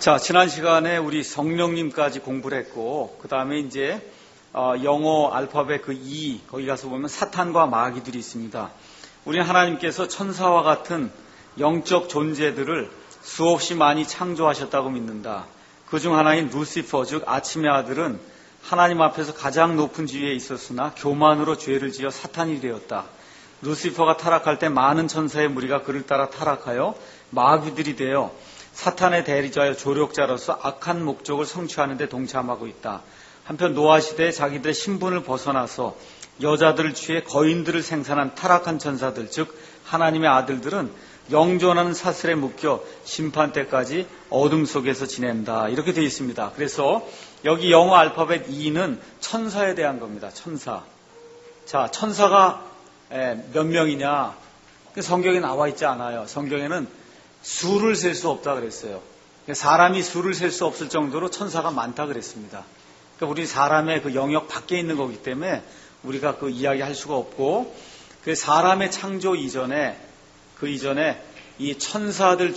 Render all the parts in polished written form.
자, 지난 시간에 우리 성령님까지 공부를 했고, 그 다음에 이제 영어 알파벳 그 E, 거기 가서 보면 사탄과 마귀들이 있습니다. 우리는 하나님께서 천사와 같은 영적 존재들을 수없이 많이 창조하셨다고 믿는다. 그중 하나인 루시퍼, 즉 아침의 아들은 하나님 앞에서 가장 높은 지위에 있었으나 교만으로 죄를 지어 사탄이 되었다. 루시퍼가 타락할 때 많은 천사의 무리가 그를 따라 타락하여 마귀들이 되어 사탄의 대리자여 조력자로서 악한 목적을 성취하는 데 동참하고 있다. 한편 노아 시대에 자기들의 신분을 벗어나서 여자들을 취해 거인들을 생산한 타락한 천사들, 즉 하나님의 아들들은 영존하는 사슬에 묶여 심판 때까지 어둠 속에서 지낸다. 이렇게 되어 있습니다. 그래서 여기 영어 알파벳 E는 천사에 대한 겁니다. 천사. 자, 천사가 몇 명이냐? 성경에 나와 있지 않아요. 성경에는 수를 셀 수 없다 그랬어요. 사람이 수를 셀 수 없을 정도로 천사가 많다 그랬습니다. 그러니까 우리 사람의 그 영역 밖에 있는 거기 때문에 우리가 그 이야기할 수가 없고, 그 사람의 창조 이전에 이 천사들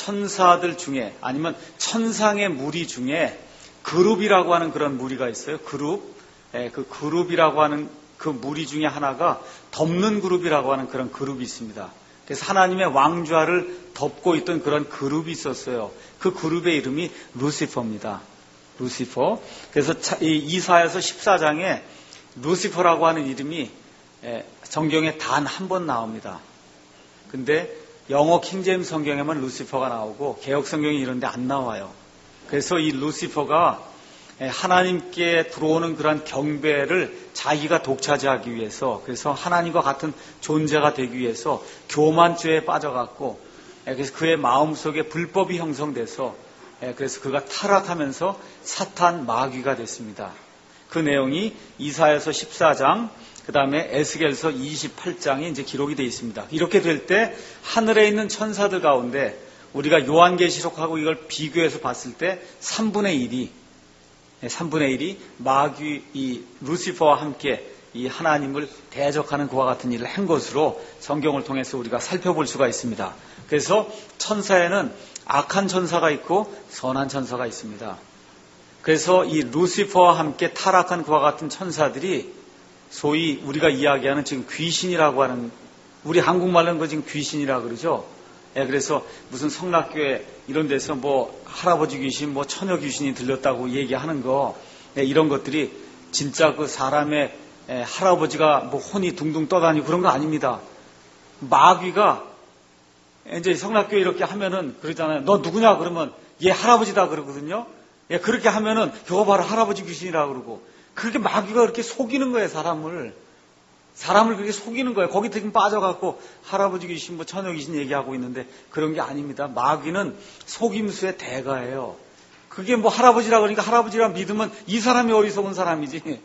중에 아니면 천상의 무리 중에 그룹이라고 하는 그런 무리가 있어요. 그 그룹이라고 하는 그 무리 중에 하나가 덮는 그룹이라고 하는 그런 그룹이 있습니다. 그래서 하나님의 왕좌를 덮고 있던 그런 그룹이 있었어요. 그 그룹의 이름이 루시퍼입니다. 루시퍼. 그래서 이사야서 14장에 루시퍼라고 하는 이름이 성경에 단 한 번 나옵니다. 근데 영어 킹제임스 성경에만 루시퍼가 나오고 개역 성경이 이런 데 안 나와요. 그래서 이 루시퍼가 하나님께 들어오는 그런 경배를 자기가 독차지하기 위해서, 그래서 하나님과 같은 존재가 되기 위해서 교만죄에 빠져갔고, 그래서 그의 마음속에 불법이 형성돼서, 그래서 그가 타락하면서 사탄 마귀가 됐습니다. 그 내용이 이사야서 14장, 그 다음에 에스겔서 28장에 이제 기록이 되어 있습니다. 이렇게 될 때 하늘에 있는 천사들 가운데 우리가 요한계시록하고 이걸 비교해서 봤을 때 3분의 1이 마귀, 이 루시퍼와 함께 이 하나님을 대적하는 그와 같은 일을 한 것으로 성경을 통해서 우리가 살펴볼 수가 있습니다. 그래서 천사에는 악한 천사가 있고 선한 천사가 있습니다. 그래서 이 루시퍼와 함께 타락한 그와 같은 천사들이 소위 우리가 이야기하는 지금 귀신이라고 하는, 우리 한국말로는 그 지금 귀신이라고 그러죠. 그래서 무슨 성락교회 이런 데서 뭐 할아버지 귀신, 뭐 처녀 귀신이 들렸다고 얘기하는 거, 이런 것들이 진짜 그 사람의 할아버지가 뭐 혼이 둥둥 떠다니고 그런 거 아닙니다. 마귀가 이제 성락교회 이렇게 하면은 그러잖아요. 너 누구냐 그러면 얘 할아버지다 그러거든요. 그렇게 하면은 저거 봐라 할아버지 귀신이라고 그러고, 그렇게 마귀가 그렇게 속이는 거예요. 사람을 그렇게 속이는 거예요. 거기 지금 빠져갖고 할아버지 귀신, 뭐 처녀 귀신 얘기하고 있는데 그런 게 아닙니다. 마귀는 속임수의 대가예요. 그게 뭐 할아버지라 그러니까 할아버지라 믿으면 이 사람이 어리석은 사람이지.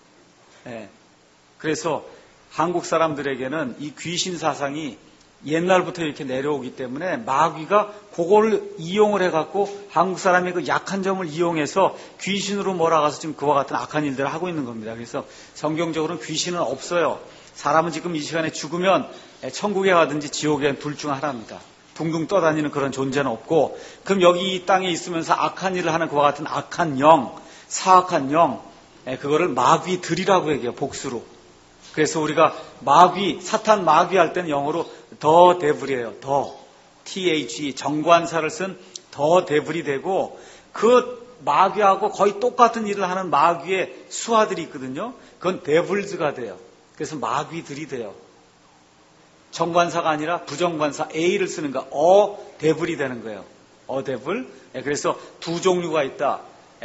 그래서 한국 사람들에게는 이 귀신 사상이 옛날부터 이렇게 내려오기 때문에 마귀가 그걸 이용을 해갖고 한국 사람의 그 약한 점을 이용해서 귀신으로 몰아가서 지금 그와 같은 악한 일들을 하고 있는 겁니다. 그래서 성경적으로는 귀신은 없어요. 사람은 지금 이 시간에 죽으면 천국에 가든지 지옥에 둘 중 하나입니다. 둥둥 떠다니는 그런 존재는 없고, 그럼 여기 이 땅에 있으면서 악한 일을 하는 그와 같은 악한 영, 사악한 영, 그거를 마귀들이라고 얘기해요. 복수로. 그래서 우리가 사탄 마귀 할 때는 영어로 더 데블이에요. 더, THE, 정관사를 쓴 더 데블이 되고, 그 마귀하고 거의 똑같은 일을 하는 마귀의 수하들이 있거든요. 그건 데블즈가 돼요. 그래서 마귀들이 돼요. 정관사가 아니라 부정관사 A를 쓰는 거, 데블이 되는 거예요. 데블. 그래서 두 종류가 있다.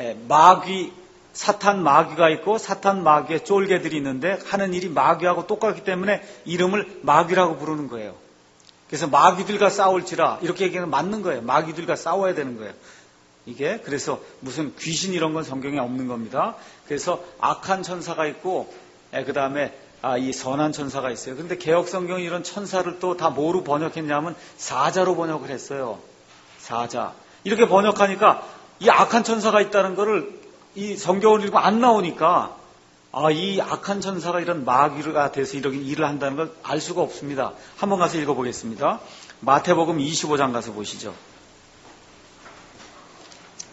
사탄 마귀가 있고 사탄 마귀의 쫄개들이 있는데 하는 일이 마귀하고 똑같기 때문에 이름을 마귀라고 부르는 거예요. 그래서 마귀들과 싸울지라 이렇게 얘기하면 맞는 거예요. 마귀들과 싸워야 되는 거예요. 이게 그래서 무슨 귀신 이런 건 성경에 없는 겁니다. 그래서 악한 천사가 있고 그 다음에 이 선한 천사가 있어요. 그런데 개역 성경이 이런 천사를 또 다 뭐로 번역했냐면 사자로 번역을 했어요. 사자. 이렇게 번역하니까 이 악한 천사가 있다는 거를 이 성경을 읽으면 안 나오니까 이 악한 천사가 이런 마귀가 돼서 이런 일을 한다는 걸 알 수가 없습니다. 한번 가서 읽어보겠습니다. 마태복음 25장 가서 보시죠.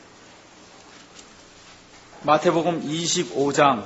마태복음 25장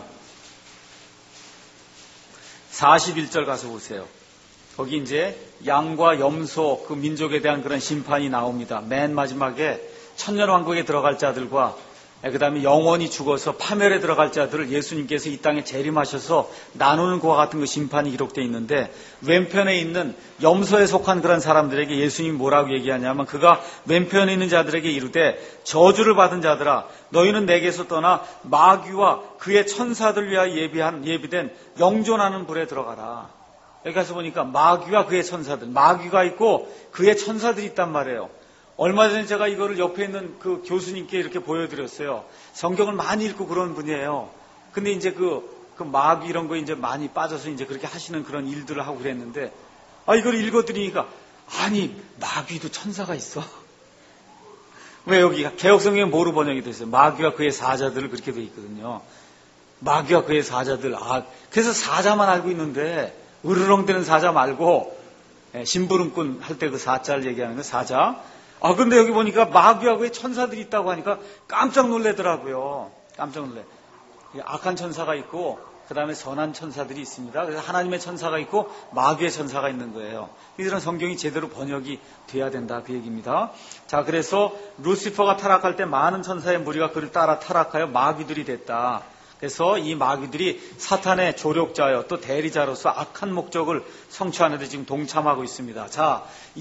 41절 가서 보세요. 거기 이제 양과 염소 그 민족에 대한 그런 심판이 나옵니다. 맨 마지막에 천년왕국에 들어갈 자들과 그 다음에 영원히 죽어서 파멸에 들어갈 자들을 예수님께서 이 땅에 재림하셔서 나누는 것과 같은 그 심판이 기록되어 있는데, 왼편에 있는 염소에 속한 그런 사람들에게 예수님이 뭐라고 얘기하냐면, 그가 왼편에 있는 자들에게 이르되 저주를 받은 자들아, 너희는 내게서 떠나 마귀와 그의 천사들 위하여 예비된 영존하는 불에 들어가라. 여기 가서 보니까 마귀와 그의 천사들, 마귀가 있고 그의 천사들이 있단 말이에요. 얼마 전에 제가 이거를 옆에 있는 그 교수님께 이렇게 보여드렸어요. 성경을 많이 읽고 그런 분이에요. 근데 이제 그 마귀 이런 거 이제 많이 빠져서 이제 그렇게 하시는 그런 일들을 하고 그랬는데, 이걸 읽어드리니까, 아니, 마귀도 천사가 있어. 왜 여기 개혁성경에 뭐로 번역이 됐어요? 마귀와 그의 사자들을 그렇게 돼 있거든요. 마귀와 그의 사자들. 그래서 사자만 알고 있는데, 으르렁대는 사자 말고, 심부름꾼 할 때 그 사자를 얘기하는 거 사자. 근데 여기 보니까 마귀와 그의 천사들이 있다고 하니까 깜짝 놀래더라고요. 깜짝 놀래. 악한 천사가 있고, 그 다음에 선한 천사들이 있습니다. 그래서 하나님의 천사가 있고, 마귀의 천사가 있는 거예요. 이들은 성경이 제대로 번역이 돼야 된다, 그 얘기입니다. 자, 그래서 루시퍼가 타락할 때 많은 천사의 무리가 그를 따라 타락하여 마귀들이 됐다. 그래서 이 마귀들이 사탄의 조력자여 또 대리자로서 악한 목적을 성취하는 데 지금 동참하고 있습니다. 자,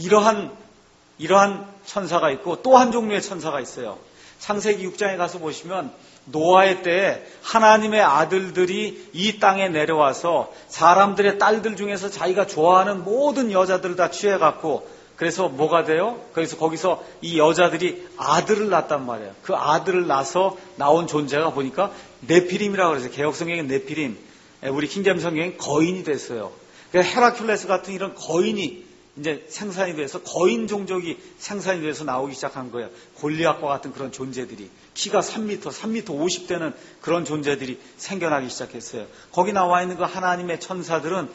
이러한 천사가 있고 또 한 종류의 천사가 있어요. 창세기 6장에 가서 보시면 노아의 때에 하나님의 아들들이 이 땅에 내려와서 사람들의 딸들 중에서 자기가 좋아하는 모든 여자들을 다 취해갖고, 그래서 뭐가 돼요? 그래서 거기서 이 여자들이 아들을 낳았단 말이에요. 그 아들을 낳아서 나온 존재가 보니까 네피림이라고 그래서 개혁성경엔 네피림, 우리 킹제임 성경엔 거인이 됐어요. 그래서 헤라큘레스 같은 이런 거인이 이제 생산이 돼서 거인 종족이 생산이 돼서 나오기 시작한 거예요. 골리앗과 같은 그런 존재들이 키가 3m 50되는 그런 존재들이 생겨나기 시작했어요. 거기 나와 있는 그 하나님의 천사들은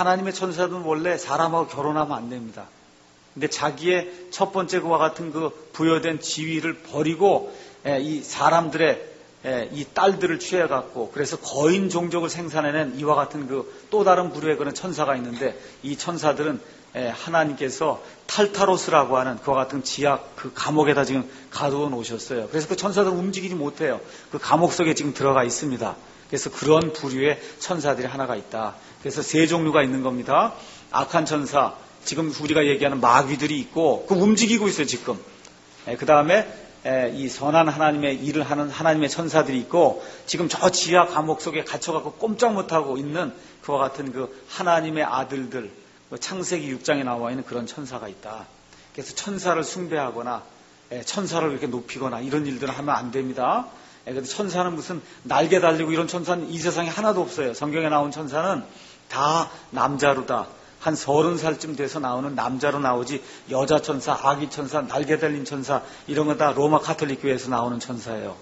원래 사람하고 결혼하면 안 됩니다. 근데 자기의 첫 번째 그와 같은 그 부여된 지위를 버리고 이 사람들의 이 딸들을 취해갖고, 그래서 거인 종족을 생산해낸 이와 같은 그 또 다른 부류의 그런 천사가 있는데, 이 천사들은 하나님께서 탈타로스라고 하는 그와 같은 지악 그 감옥에다 지금 가두어 놓으셨어요. 그래서 그 천사들은 움직이지 못해요. 그 감옥 속에 지금 들어가 있습니다. 그래서 그런 부류의 천사들이 하나가 있다. 그래서 세 종류가 있는 겁니다. 악한 천사, 지금 우리가 얘기하는 마귀들이 있고, 그 움직이고 있어요, 지금. 그 다음에 이 선한 하나님의 일을 하는 하나님의 천사들이 있고, 지금 저 지하 감옥 속에 갇혀갖고 꼼짝 못하고 있는 그와 같은 그 하나님의 아들들, 창세기 6장에 나와 있는 그런 천사가 있다. 그래서 천사를 숭배하거나 천사를 이렇게 높이거나 이런 일들을 하면 안 됩니다. 그런데 천사는 무슨 날개 달리고 이런 천사는 이 세상에 하나도 없어요. 성경에 나온 천사는 다 남자로다. 한 30살쯤 돼서 나오는 남자로 나오지, 여자 천사, 아기 천사, 날개 달린 천사 이런 거 다 로마 카톨릭 교회에서 나오는 천사예요.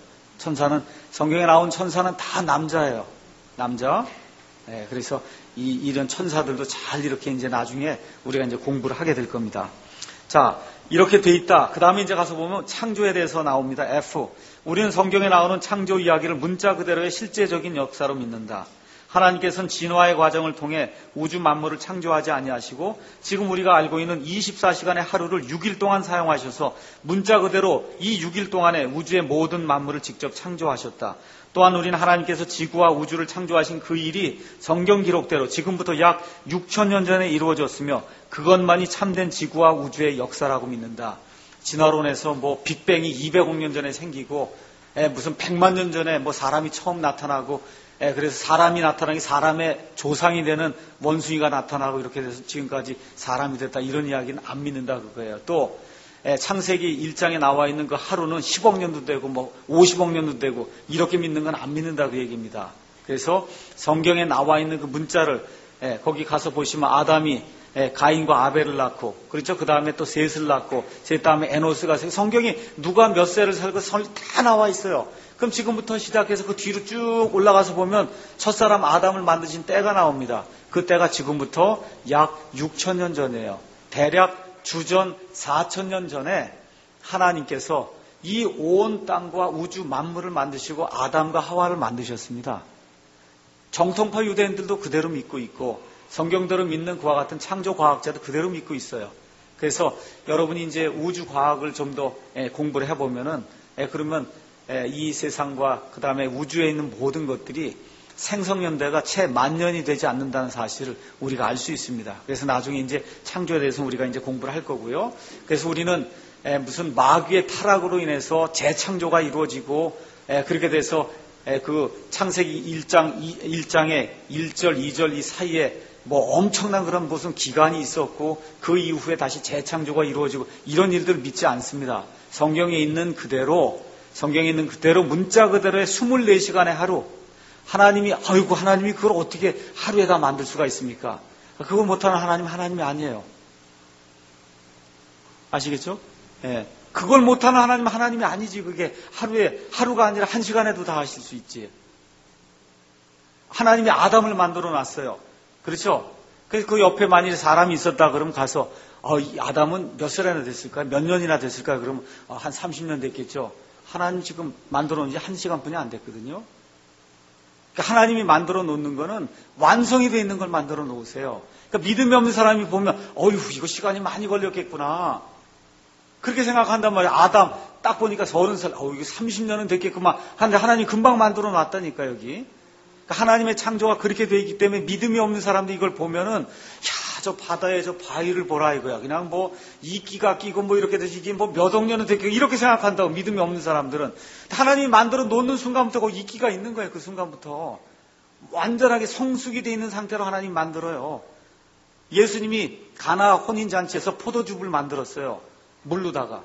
성경에 나온 천사는 다 남자예요. 남자. 그래서 이런 천사들도 잘 이렇게 이제 나중에 우리가 이제 공부를 하게 될 겁니다. 자, 이렇게 돼 있다. 그 다음에 이제 가서 보면 창조에 대해서 나옵니다. F. 우리는 성경에 나오는 창조 이야기를 문자 그대로의 실제적인 역사로 믿는다. 하나님께서는 진화의 과정을 통해 우주 만물을 창조하지 아니하시고, 지금 우리가 알고 있는 24시간의 하루를 6일 동안 사용하셔서 문자 그대로 이 6일 동안에 우주의 모든 만물을 직접 창조하셨다. 또한 우리는 하나님께서 지구와 우주를 창조하신 그 일이 성경 기록대로 지금부터 약 6,000년 전에 이루어졌으며, 그것만이 참된 지구와 우주의 역사라고 믿는다. 진화론에서 빅뱅이 200억 년 전에 생기고, 무슨 100만 년 전에 사람이 처음 나타나고, 그래서 사람이 나타나기 사람의 조상이 되는 원숭이가 나타나고 이렇게 돼서 지금까지 사람이 됐다, 이런 이야기는 안 믿는다 그거예요. 또 창세기 1장에 나와 있는 그 하루는 10억 년도 되고 50억 년도 되고 이렇게 믿는 건 안 믿는다 그 얘기입니다. 그래서 성경에 나와 있는 그 문자를 거기 가서 보시면 아담이 가인과 아벨을 낳고, 그렇죠? 그 다음에 또 셋을 낳고, 셋 다음에 에노스가, 성경이 누가 몇 세를 살고 다 나와 있어요. 그럼 지금부터 시작해서 그 뒤로 쭉 올라가서 보면 첫사람 아담을 만드신 때가 나옵니다. 그 때가 지금부터 약 6,000년 전이에요. 대략 주전 4,000년 전에 하나님께서 이 온 땅과 우주 만물을 만드시고 아담과 하와를 만드셨습니다. 정통파 유대인들도 그대로 믿고 있고 성경대로 믿는 그와 같은 창조 과학자도 그대로 믿고 있어요. 그래서 여러분이 이제 우주 과학을 좀 더 공부를 해보면은 그러면 이 세상과 그 다음에 우주에 있는 모든 것들이 생성연대가 채 10,000년이 되지 않는다는 사실을 우리가 알 수 있습니다. 그래서 나중에 이제 창조에 대해서 우리가 이제 공부를 할 거고요. 그래서 우리는 무슨 마귀의 타락으로 인해서 재창조가 이루어지고 그렇게 돼서 그 창세기 1장의 1절, 2절 이 사이에 뭐 엄청난 그런 무슨 기간이 있었고 그 이후에 다시 재창조가 이루어지고 이런 일들을 믿지 않습니다. 성경에 있는 그대로 문자 그대로의 24시간의 하루 하나님이 그걸 어떻게 하루에 다 만들 수가 있습니까? 그걸 못하는 하나님이 아니에요. 아시겠죠? 예. 그걸 못하는 하나님이 아니지. 그게 하루가 아니라 1시간에도 다 하실 수 있지. 하나님이 아담을 만들어 놨어요. 그렇죠? 그래서 그 옆에 만일 사람이 있었다 그러면 가서 이 아담은 몇 살이나 됐을까요? 몇 년이나 됐을까요? 그러면 한 30년 됐겠죠. 하나님 지금 만들어 놓은 지 1시간뿐이 안 됐거든요. 그러니까 하나님이 만들어 놓는 거는 완성이 되어 있는 걸 만들어 놓으세요. 그러니까 믿음이 없는 사람이 보면 이거 시간이 많이 걸렸겠구나. 그렇게 생각한단 말이에요. 아담 딱 보니까 30살, 이거 30년은 됐겠구만. 하는데 하나님 금방 만들어 놨다니까 여기. 그러니까 하나님의 창조가 그렇게 되어 있기 때문에 믿음이 없는 사람들이 이걸 보면은 저 바다에 저 바위를 보라 이거야. 그냥 뭐 이끼가 끼고 뭐 이렇게 돼서 이게 뭐 몇 억 년은 됐겠고 이렇게 생각한다고 믿음이 없는 사람들은. 하나님이 만들어 놓는 순간부터 거기 이끼가 있는 거예요. 그 순간부터. 완전하게 성숙이 되어 있는 상태로 하나님 만들어요. 예수님이 가나 혼인잔치에서 포도즙을 만들었어요. 물로다가.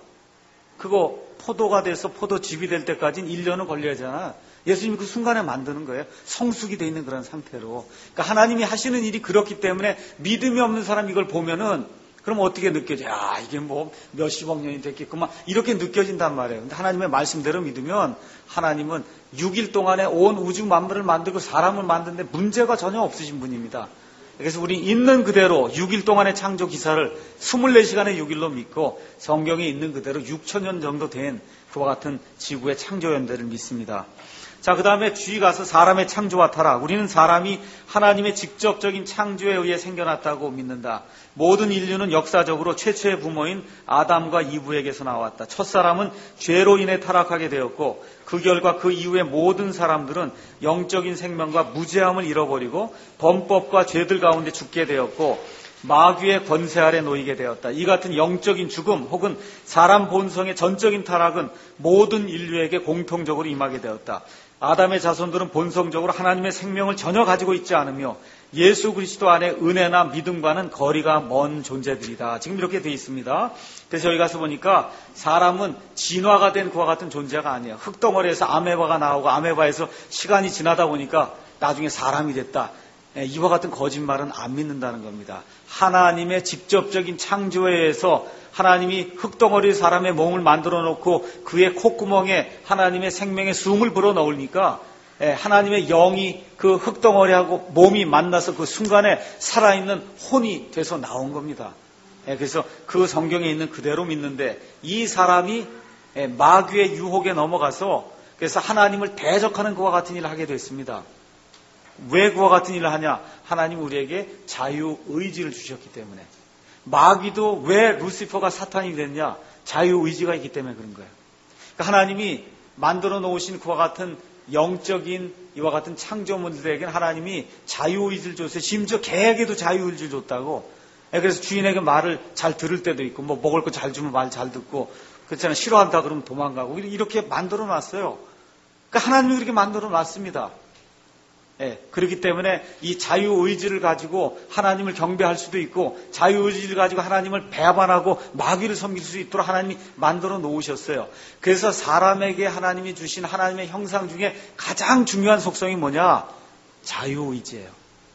그거 포도가 돼서 포도즙이 될 때까지는 1년은 걸려야 하잖아. 예수님이 그 순간에 만드는 거예요. 성숙이 되어 있는 그런 상태로. 그러니까 하나님이 하시는 일이 그렇기 때문에 믿음이 없는 사람 이걸 보면은 그럼 어떻게 느껴져? 이게 뭐 몇십억 년이 됐겠구만. 이렇게 느껴진단 말이에요. 근데 하나님의 말씀대로 믿으면 하나님은 6일 동안에 온 우주 만물을 만들고 사람을 만드는데 문제가 전혀 없으신 분입니다. 그래서 우리 있는 그대로 6일 동안의 창조 기사를 24시간의 6일로 믿고 성경에 있는 그대로 6,000년 정도 된 그와 같은 지구의 창조 연대를 믿습니다. 자, 그 다음에 주의 가서 사람의 창조와 타락. 우리는 사람이 하나님의 직접적인 창조에 의해 생겨났다고 믿는다. 모든 인류는 역사적으로 최초의 부모인 아담과 이브에게서 나왔다. 첫사람은 죄로 인해 타락하게 되었고 그 결과 그 이후에 모든 사람들은 영적인 생명과 무죄함을 잃어버리고 범법과 죄들 가운데 죽게 되었고 마귀의 권세 아래 놓이게 되었다. 이 같은 영적인 죽음 혹은 사람 본성의 전적인 타락은 모든 인류에게 공통적으로 임하게 되었다. 아담의 자손들은 본성적으로 하나님의 생명을 전혀 가지고 있지 않으며 예수 그리스도 안에 은혜나 믿음과는 거리가 먼 존재들이다. 지금 이렇게 되어 있습니다. 그래서 여기 가서 보니까 사람은 진화가 된 그와 같은 존재가 아니에요. 흙덩어리에서 아메바가 나오고 아메바에서 시간이 지나다 보니까 나중에 사람이 됐다. 이와 같은 거짓말은 안 믿는다는 겁니다. 하나님의 직접적인 창조에 의해서 하나님이 흙덩어리 사람의 몸을 만들어 놓고 그의 콧구멍에 하나님의 생명의 숨을 불어 넣으니까 하나님의 영이 그 흙덩어리하고 몸이 만나서 그 순간에 살아있는 혼이 돼서 나온 겁니다. 그래서 그 성경에 있는 그대로 믿는데 이 사람이 마귀의 유혹에 넘어가서 그래서 하나님을 대적하는 그와 같은 일을 하게 됐습니다. 왜 그와 같은 일을 하냐? 하나님 우리에게 자유의지를 주셨기 때문에. 마귀도 왜 루시퍼가 사탄이 됐냐? 자유의지가 있기 때문에 그런 거예요. 그러니까 하나님이 만들어 놓으신 그와 같은 영적인 이와 같은 창조물들에게는 하나님이 자유의지를 줬어요. 심지어 개에게도 자유의지를 줬다고. 그래서 주인에게 말을 잘 들을 때도 있고 뭐 먹을 거 잘 주면 말 잘 듣고 그렇잖아요. 싫어한다 그러면 도망가고 이렇게 만들어 놨어요. 그러니까 하나님이 그렇게 만들어 놨습니다. 그렇기 때문에 이 자유의지를 가지고 하나님을 경배할 수도 있고 자유의지를 가지고 하나님을 배반하고 마귀를 섬길 수 있도록 하나님이 만들어 놓으셨어요. 그래서 사람에게 하나님이 주신 하나님의 형상 중에 가장 중요한 속성이 뭐냐? 자유의지예요.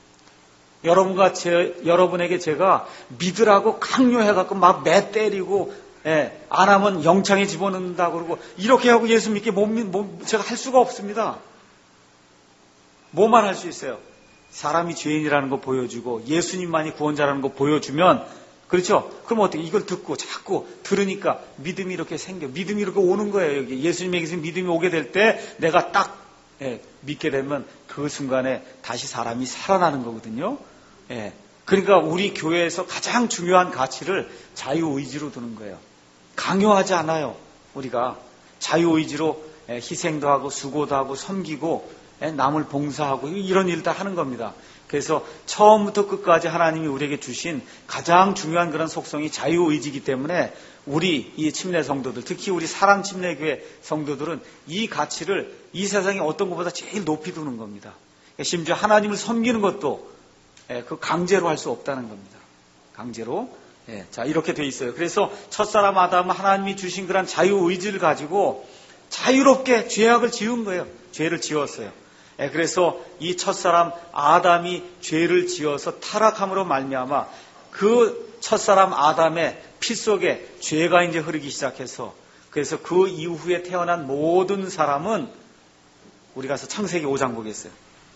여러분에게 제가 믿으라고 강요해갖고 막 매 때리고 안 하면 영창에 집어넣는다 그러고 이렇게 하고 예수 믿게 제가 할 수가 없습니다. 뭐만 할 수 있어요? 사람이 죄인이라는 거 보여주고 예수님만이 구원자라는 거 보여주면 그렇죠? 그럼 어떻게 이걸 듣고 자꾸 들으니까 믿음이 이렇게 생겨. 믿음이 이렇게 오는 거예요. 여기 예수님에게서 믿음이 오게 될 때 내가 딱 믿게 되면 그 순간에 다시 사람이 살아나는 거거든요. 그러니까 우리 교회에서 가장 중요한 가치를 자유의지로 두는 거예요. 강요하지 않아요. 우리가 자유의지로 희생도 하고 수고도 하고 섬기고 남을 봉사하고 이런 일을 다 하는 겁니다. 그래서 처음부터 끝까지 하나님이 우리에게 주신 가장 중요한 그런 속성이 자유의지이기 때문에 우리 이 침례 성도들, 특히 우리 사랑 침례교회 성도들은 이 가치를 이 세상에 어떤 것보다 제일 높이 두는 겁니다. 심지어 하나님을 섬기는 것도 그 강제로 할 수 없다는 겁니다. 강제로. 자, 이렇게 돼 있어요. 그래서 첫사람 아담은 하나님이 주신 그런 자유의지를 가지고 자유롭게 죄악을 지은 거예요. 죄를 지었어요. 그래서 이 첫사람 아담이 죄를 지어서 타락함으로 말미암아 그 첫사람 아담의 피 속에 죄가 이제 흐르기 시작해서 그래서 그 이후에 태어난 모든 사람은 우리 가서 창세기 5장 보겠어요.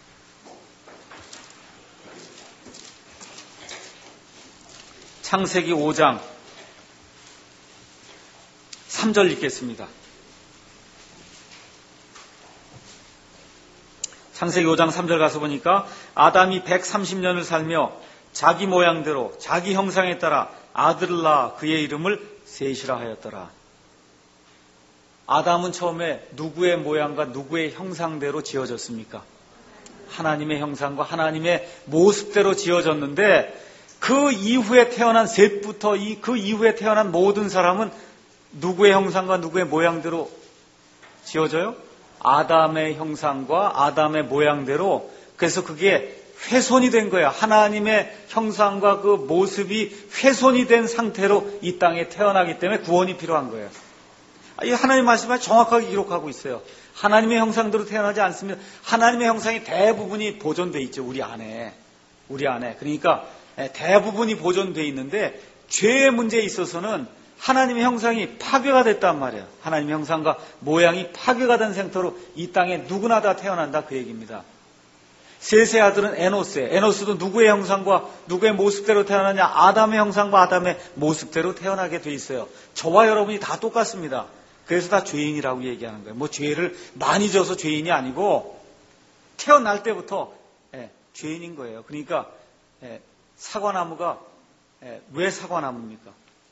창세기 5장 3절 읽겠습니다. 창세기 5장 3절 가서 보니까 아담이 130년을 살며 자기 모양대로 자기 형상에 따라 아들을 낳아 그의 이름을 셋이라 하였더라. 아담은 처음에 누구의 모양과 누구의 형상대로 지어졌습니까? 하나님의 형상과 하나님의 모습대로 지어졌는데 그 이후에 태어난 셋부터 그 이후에 태어난 모든 사람은 누구의 형상과 누구의 모양대로 지어져요? 아담의 형상과 아담의 모양대로. 그래서 그게 훼손이 된 거야. 하나님의 형상과 그 모습이 훼손이 된 상태로 이 땅에 태어나기 때문에 구원이 필요한 거예요. 이 하나님 말씀을 정확하게 기록하고 있어요. 하나님의 형상대로 태어나지 않습니다. 하나님의 형상이 대부분이 보존되어 있죠. 우리 안에. 그러니까 대부분이 보존되어 있는데 죄의 문제에 있어서는 하나님의 형상이 파괴가 됐단 말이에요. 하나님의 형상과 모양이 파괴가 된 상태로 이 땅에 누구나 다 태어난다 그 얘기입니다. 셋의 아들은 에노스도 누구의 형상과 누구의 모습대로 태어나냐? 아담의 형상과 아담의 모습대로 태어나게 돼 있어요. 저와 여러분이 다 똑같습니다. 그래서 다 죄인이라고 얘기하는 거예요. 뭐 죄를 많이 져서 죄인이 아니고 태어날 때부터 죄인인 거예요. 그러니까 사과나무가 왜 사과나무입니까?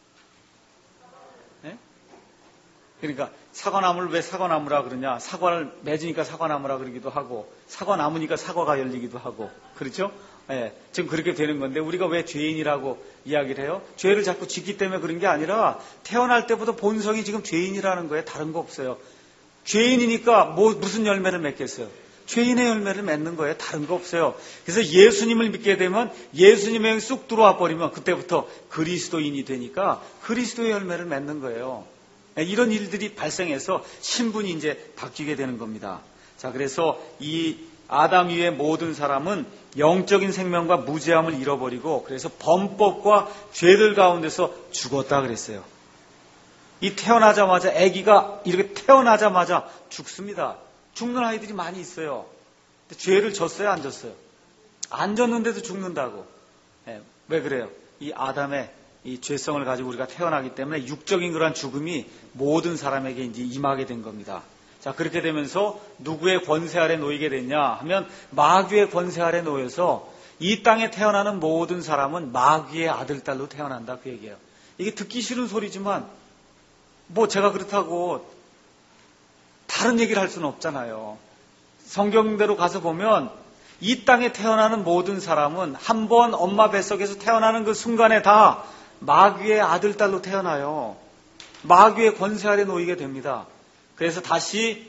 그러니까 사과나무를 왜 사과나무라 그러냐? 사과를 맺으니까 사과나무라 그러기도 하고 사과나무니까 사과가 열리기도 하고 그렇죠? 지금 그렇게 되는 건데 우리가 왜 죄인이라고 이야기를 해요? 죄를 자꾸 짓기 때문에 그런 게 아니라 태어날 때부터 본성이 지금 죄인이라는 거예요. 다른 거 없어요. 죄인이니까 무슨 열매를 맺겠어요? 죄인의 열매를 맺는 거예요. 다른 거 없어요. 그래서 예수님을 믿게 되면 예수님의 쑥 들어와 버리면 그때부터 그리스도인이 되니까 그리스도의 열매를 맺는 거예요. 이런 일들이 발생해서 신분이 이제 바뀌게 되는 겁니다. 자, 그래서 이 아담 이후의 모든 사람은 영적인 생명과 무죄함을 잃어버리고 그래서 범법과 죄들 가운데서 죽었다 그랬어요. 이 태어나자마자 아기가 이렇게 태어나자마자 죽습니다. 죽는 아이들이 많이 있어요. 근데 죄를 졌어요, 안 졌어요? 안 졌는데도 죽는다고. 왜 그래요? 이 아담의 이 죄성을 가지고 우리가 태어나기 때문에 육적인 그러한 죽음이 모든 사람에게 이제 임하게 된 겁니다. 자, 그렇게 되면서 누구의 권세 아래 놓이게 됐냐 하면 마귀의 권세 아래 놓여서 이 땅에 태어나는 모든 사람은 마귀의 아들, 딸로 태어난다 그 얘기예요. 이게 듣기 싫은 소리지만 뭐 제가 그렇다고 다른 얘기를 할 수는 없잖아요. 성경대로 가서 보면 이 땅에 태어나는 모든 사람은 한 번 엄마 뱃속에서 태어나는 그 순간에 다 마귀의 아들, 딸로 태어나요. 마귀의 권세 아래 놓이게 됩니다. 그래서 다시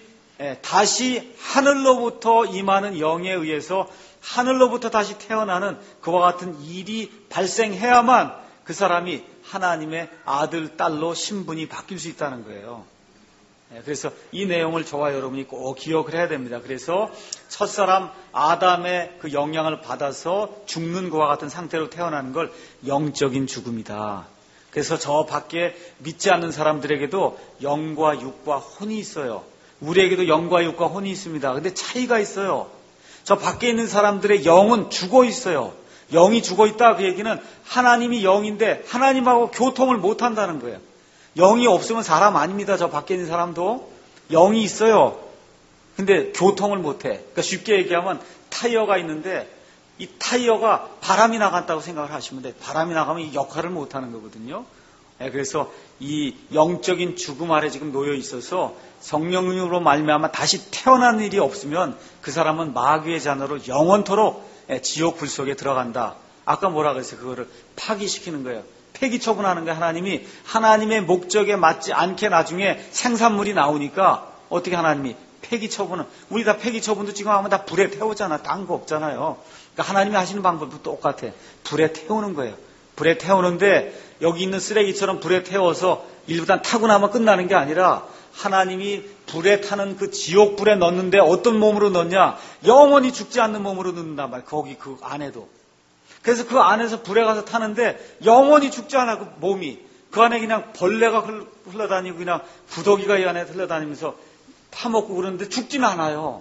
하늘로부터 임하는 영에 의해서 하늘로부터 다시 태어나는 그와 같은 일이 발생해야만 그 사람이 하나님의 아들, 딸로 신분이 바뀔 수 있다는 거예요. 그래서 이 내용을 저와 여러분이 꼭 기억을 해야 됩니다. 그래서 첫사람 아담의 그 영향을 받아서 죽는 것과 같은 상태로 태어나는 걸 영적인 죽음이다. 그래서 저 밖에 믿지 않는 사람들에게도 영과 육과 혼이 있어요. 우리에게도 영과 육과 혼이 있습니다. 근데 차이가 있어요. 저 밖에 있는 사람들의 영은 죽어 있어요. 영이 죽어있다 그 얘기는 하나님이 영인데 하나님하고 교통을 못한다는 거예요. 영이 없으면 사람 아닙니다. 저 밖에 있는 사람도 영이 있어요. 근데 교통을 못해. 그러니까 쉽게 얘기하면 타이어가 있는데 이 타이어가 바람이 나갔다고 생각을 하시면 돼요. 바람이 나가면 이 역할을 못하는 거거든요. 그래서 이 영적인 죽음 아래 지금 놓여 있어서 성령님으로 말미암아 다시 태어난 일이 없으면 그 사람은 마귀의 자녀로 영원토록 지옥 불 속에 들어간다. 아까 뭐라 그랬어요? 그거를 파기시키는 거예요. 폐기 처분하는 거예요. 하나님이 하나님의 목적에 맞지 않게 나중에 생산물이 나오니까 어떻게 하나님이 폐기 처분은 우리 다 폐기 처분도 지금 하면 다 불에 태우잖아. 딴 거 없잖아요. 그러니까 하나님이 하시는 방법도 똑같아. 불에 태우는 거예요. 불에 태우는데 여기 있는 쓰레기처럼 불에 태워서 일단 타고 나면 끝나는 게 아니라 하나님이 불에 타는 그 지옥 불에 넣는데 어떤 몸으로 넣냐? 영원히 죽지 않는 몸으로 넣는단 말이에요. 거기 그 안에도. 그래서 그 안에서 불에 가서 타는데 영원히 죽지 않아 그 몸이. 그 안에 그냥 벌레가 흘러다니고 그냥 구더기가 이 안에 흘러다니면서 파먹고 그러는데 죽지는 않아요.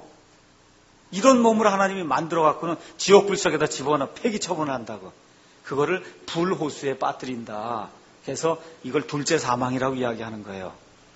이런 몸으로 하나님이 만들어 갖고는 지옥 불 속에다 집어넣어 폐기 처분한다고. 그거를 불호수에 빠뜨린다. 그래서 이걸 둘째 사망이라고 이야기하는 거예요.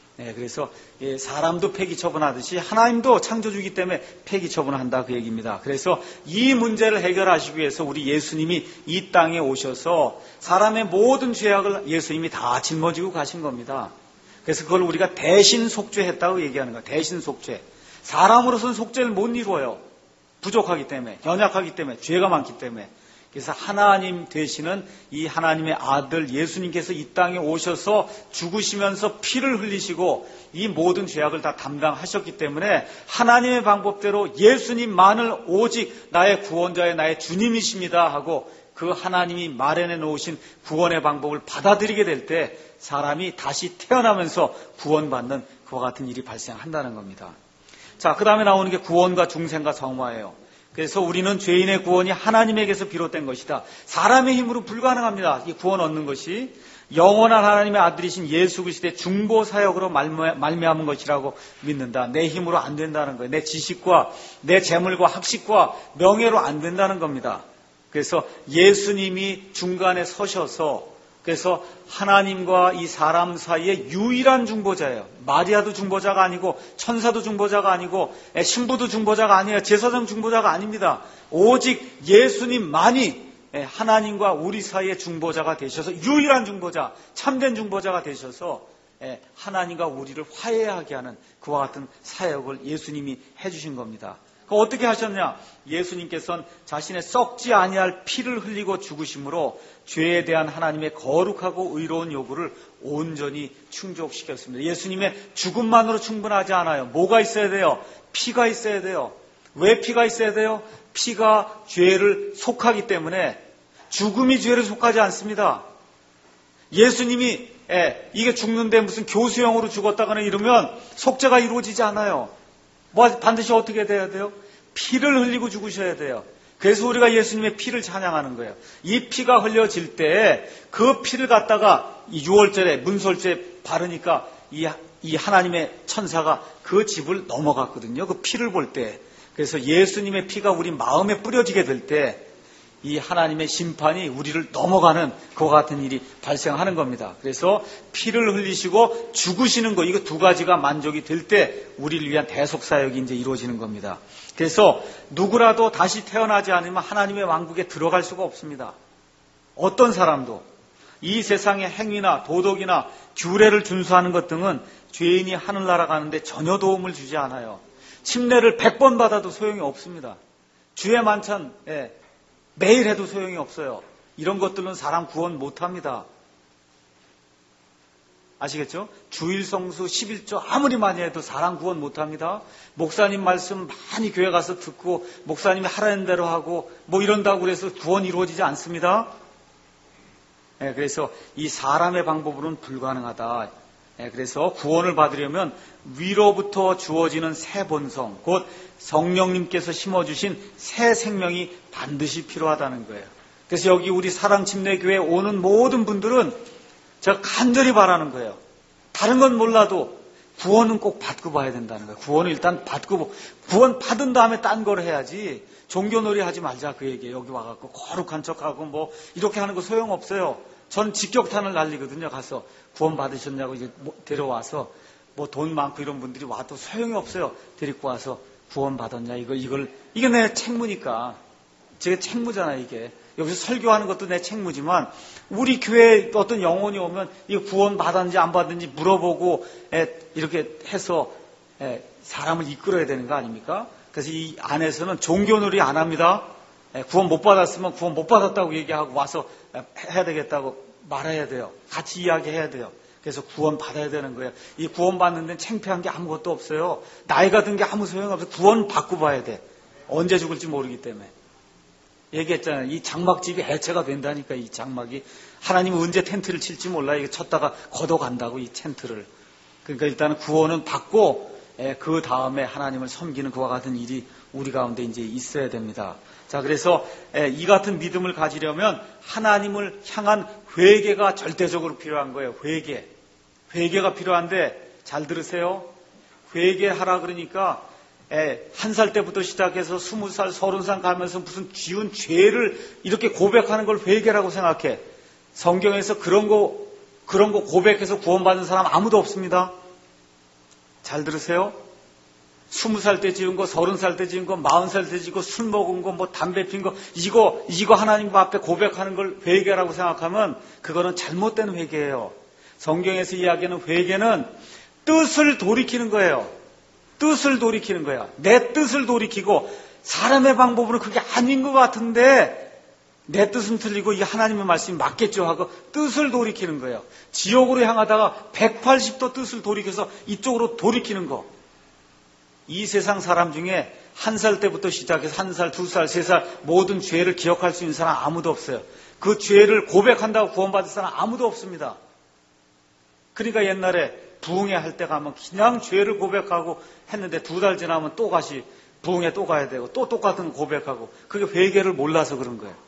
그래서 사람도 폐기 처분하듯이 하나님도 창조주기 때문에 폐기 처분한다 그 얘기입니다. 그래서 이 문제를 해결하시기 위해서 우리 예수님이 이 땅에 오셔서 사람의 모든 죄악을 예수님이 다 짊어지고 가신 겁니다. 그래서 그걸 우리가 대신 속죄했다고 얘기하는 거예요. 대신 속죄. 사람으로서는 속죄를 못 이루어요. 부족하기 때문에, 연약하기 때문에, 죄가 많기 때문에. 그래서 하나님 되시는 이 하나님의 아들 예수님께서 이 땅에 오셔서 죽으시면서 피를 흘리시고 이 모든 죄악을 다 담당하셨기 때문에 하나님의 방법대로 예수님만을 오직 나의 구원자의 나의 주님이십니다 하고 그 하나님이 마련해 놓으신 구원의 방법을 받아들이게 될 때 사람이 다시 태어나면서 구원받는 그와 같은 일이 발생한다는 겁니다. 자, 그 다음에 나오는 게 구원과 중생과 성화예요. 그래서 우리는 죄인의 구원이 하나님에게서 비롯된 것이다. 사람의 힘으로 불가능합니다. 이 구원 얻는 것이 영원한 하나님의 아들이신 예수 그리스도의 중보 사역으로 말미암은 것이라고 믿는다. 내 힘으로 안 된다는 거예요. 내 지식과 내 재물과 학식과 명예로 안 된다는 겁니다. 그래서 예수님이 중간에 서셔서 그래서 하나님과 이 사람 사이에 유일한 중보자예요. 마리아도 중보자가 아니고 천사도 중보자가 아니고 신부도 중보자가 아니에요. 제사장 중보자가 아닙니다. 오직 예수님만이 하나님과 우리 사이의 중보자가 되셔서 유일한 중보자, 참된 중보자가 되셔서 하나님과 우리를 화해하게 하는 그와 같은 사역을 예수님이 해주신 겁니다. 어떻게 하셨냐? 예수님께서는 자신의 썩지 아니할 피를 흘리고 죽으심으로 죄에 대한 하나님의 거룩하고 의로운 요구를 온전히 충족시켰습니다. 예수님의 죽음만으로 충분하지 않아요. 뭐가 있어야 돼요? 피가 있어야 돼요. 왜 피가 있어야 돼요? 피가 죄를 속하기 때문에 죽음이 죄를 속하지 않습니다. 예수님이 이게 죽는데 무슨 교수형으로 죽었다거나 이러면 속죄가 이루어지지 않아요. 반드시 어떻게 돼야 돼요? 피를 흘리고 죽으셔야 돼요. 그래서 우리가 예수님의 피를 찬양하는 거예요. 이 피가 흘려질 때 그 피를 갖다가 이 6월절에 문설주에 바르니까 이 하나님의 천사가 그 집을 넘어갔거든요. 그 피를 볼 때. 그래서 예수님의 피가 우리 마음에 뿌려지게 될 때 이 하나님의 심판이 우리를 넘어가는 그와 같은 일이 발생하는 겁니다. 그래서 피를 흘리시고 죽으시는 거, 이거 두 가지가 만족이 될 때 우리를 위한 대속사역이 이제 이루어지는 겁니다. 그래서 누구라도 다시 태어나지 않으면 하나님의 왕국에 들어갈 수가 없습니다. 어떤 사람도 이 세상의 행위나 도덕이나 규례를 준수하는 것 등은 죄인이 하늘나라 가는데 전혀 도움을 주지 않아요. 침례를 100번 받아도 소용이 없습니다. 주의 만찬 매일 해도 소용이 없어요. 이런 것들은 사람 구원 못합니다. 아시겠죠? 주일 성수 11조 아무리 많이 해도 사람 구원 못합니다. 목사님 말씀 많이 교회 가서 듣고 목사님이 하라는 대로 하고 뭐 이런다고 그래서 구원 이루어지지 않습니다. 그래서 이 사람의 방법으로는 불가능하다. 그래서 구원을 받으려면 위로부터 주어지는 새 본성, 곧 성령님께서 심어주신 새 생명이 반드시 필요하다는 거예요. 그래서 여기 우리 사랑침례교회에 오는 모든 분들은 제가 간절히 바라는 거예요. 다른 건 몰라도 구원은 꼭 받고 봐야 된다는 거예요. 구원을 일단 받고, 구원 받은 다음에 딴 걸 해야지, 종교놀이 하지 말자, 그 얘기예요. 여기 와갖고 거룩한 척하고 뭐, 이렇게 하는 거 소용없어요. 전 직격탄을 날리거든요. 가서 구원 받으셨냐고 이제 데려와서, 뭐 돈 많고 이런 분들이 와도 소용이 없어요. 데리고 와서 구원 받았냐, 이게 내 책무니까. 제가 책무잖아요, 이게. 여기서 설교하는 것도 내 책무지만, 우리 교회에 어떤 영혼이 오면, 이거 구원 받았는지 안 받았는지 물어보고, 이렇게 해서, 사람을 이끌어야 되는 거 아닙니까? 그래서 이 안에서는 종교놀이 안 합니다. 구원 못 받았으면 구원 못 받았다고 얘기하고 와서 해야 되겠다고 말해야 돼요. 같이 이야기해야 돼요. 그래서 구원 받아야 되는 거예요. 이 구원 받는 데는 창피한 게 아무것도 없어요. 나이가 든 게 아무 소용없어요. 구원 받고 봐야 돼. 언제 죽을지 모르기 때문에. 얘기했잖아요. 이 장막집이 해체가 된다니까, 이 장막이. 하나님은 언제 텐트를 칠지 몰라. 이거 쳤다가 걷어간다고, 이 텐트를. 그러니까 일단은 구원은 받고, 그 다음에 하나님을 섬기는 그와 같은 일이 우리 가운데 이제 있어야 됩니다. 자, 그래서 이 같은 믿음을 가지려면 하나님을 향한 회개가 절대적으로 필요한 거예요. 회개가 필요한데, 잘 들으세요. 회개하라 그러니까 1살 때부터 시작해서 20살, 30살 가면서 무슨 지은 죄를 이렇게 고백하는 걸 회개라고 생각해. 성경에서 그런 거 고백해서 구원받는 사람 아무도 없습니다. 잘 들으세요. 20살 때 지은 거, 30살 때 지은 거, 40살 때 지은 거, 술 먹은 거, 뭐 담배 핀 거, 이거 하나님 앞에 고백하는 걸 회개라고 생각하면 그거는 잘못된 회개예요. 성경에서 이야기하는 회개는 뜻을 돌이키는 거예요. 뜻을 돌이키는 거야. 내 뜻을 돌이키고, 사람의 방법으로 그게 아닌 것 같은데 내 뜻은 틀리고 이 하나님의 말씀이 맞겠죠 하고 뜻을 돌이키는 거예요. 지옥으로 향하다가 180도 뜻을 돌이켜서 이쪽으로 돌이키는 거. 이 세상 사람 중에 1살 때부터 시작해서 1살, 2살, 3살 모든 죄를 기억할 수 있는 사람 아무도 없어요. 그 죄를 고백한다고 구원받을 사람 아무도 없습니다. 그러니까 옛날에 부흥회 할 때 가면 그냥 죄를 고백하고 했는데 2달 지나면 또 다시 부흥회 또 가야 되고 또 똑같은 고백하고, 그게 회개를 몰라서 그런 거예요.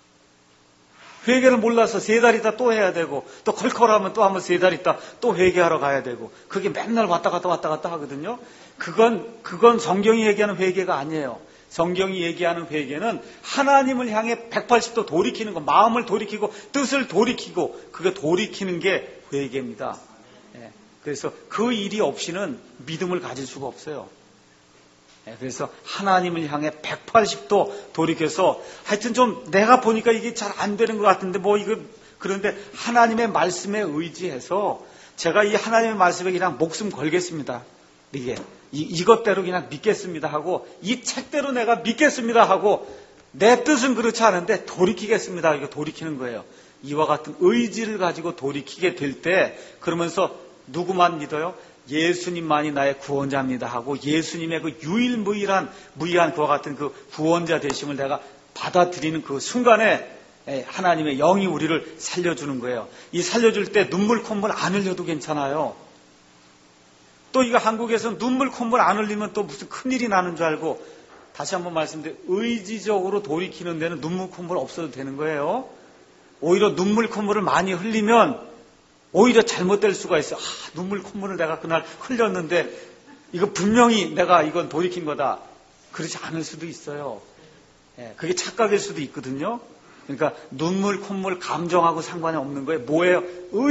회개를 몰라서 3달 있다 또 해야 되고, 또 컬컬하면 또 한번 3달 있다 또 회개하러 가야 되고, 그게 맨날 왔다 갔다 하거든요. 그건 성경이 얘기하는 회개가 아니에요. 성경이 얘기하는 회개는 하나님을 향해 180도 돌이키는 거, 마음을 돌이키고 뜻을 돌이키고, 그게 돌이키는 게 회개입니다. 그래서 그 일이 없이는 믿음을 가질 수가 없어요. 그래서 하나님을 향해 180도 돌이켜서, 하여튼 좀 내가 보니까 이게 잘 안 되는 것 같은데 그런데 하나님의 말씀에 의지해서 제가 이 하나님의 말씀에 그냥 목숨 걸겠습니다. 이것대로 그냥 믿겠습니다 하고, 이 책대로 내가 믿겠습니다 하고, 내 뜻은 그렇지 않은데 돌이키겠습니다. 이거 돌이키는 거예요. 이와 같은 의지를 가지고 돌이키게 될 때, 그러면서 누구만 믿어요? 예수님만이 나의 구원자입니다 하고, 예수님의 그 무이한 그와 같은 그 구원자 되심을 내가 받아들이는 그 순간에 하나님의 영이 우리를 살려주는 거예요. 이 살려줄 때 눈물 콧물 안 흘려도 괜찮아요. 또 이거 한국에서 눈물 콧물 안 흘리면 또 무슨 큰일이 나는 줄 알고, 다시 한번 말씀드려요. 의지적으로 돌이키는 데는 눈물 콧물 없어도 되는 거예요. 오히려 눈물 콧물을 많이 흘리면 오히려 잘못될 수가 있어요. 눈물 콧물을 내가 그날 흘렸는데 이거 분명히 내가 이건 돌이킨 거다. 그렇지 않을 수도 있어요. 그게 착각일 수도 있거든요. 그러니까 눈물 콧물 감정하고 상관이 없는 거예요. 뭐예요?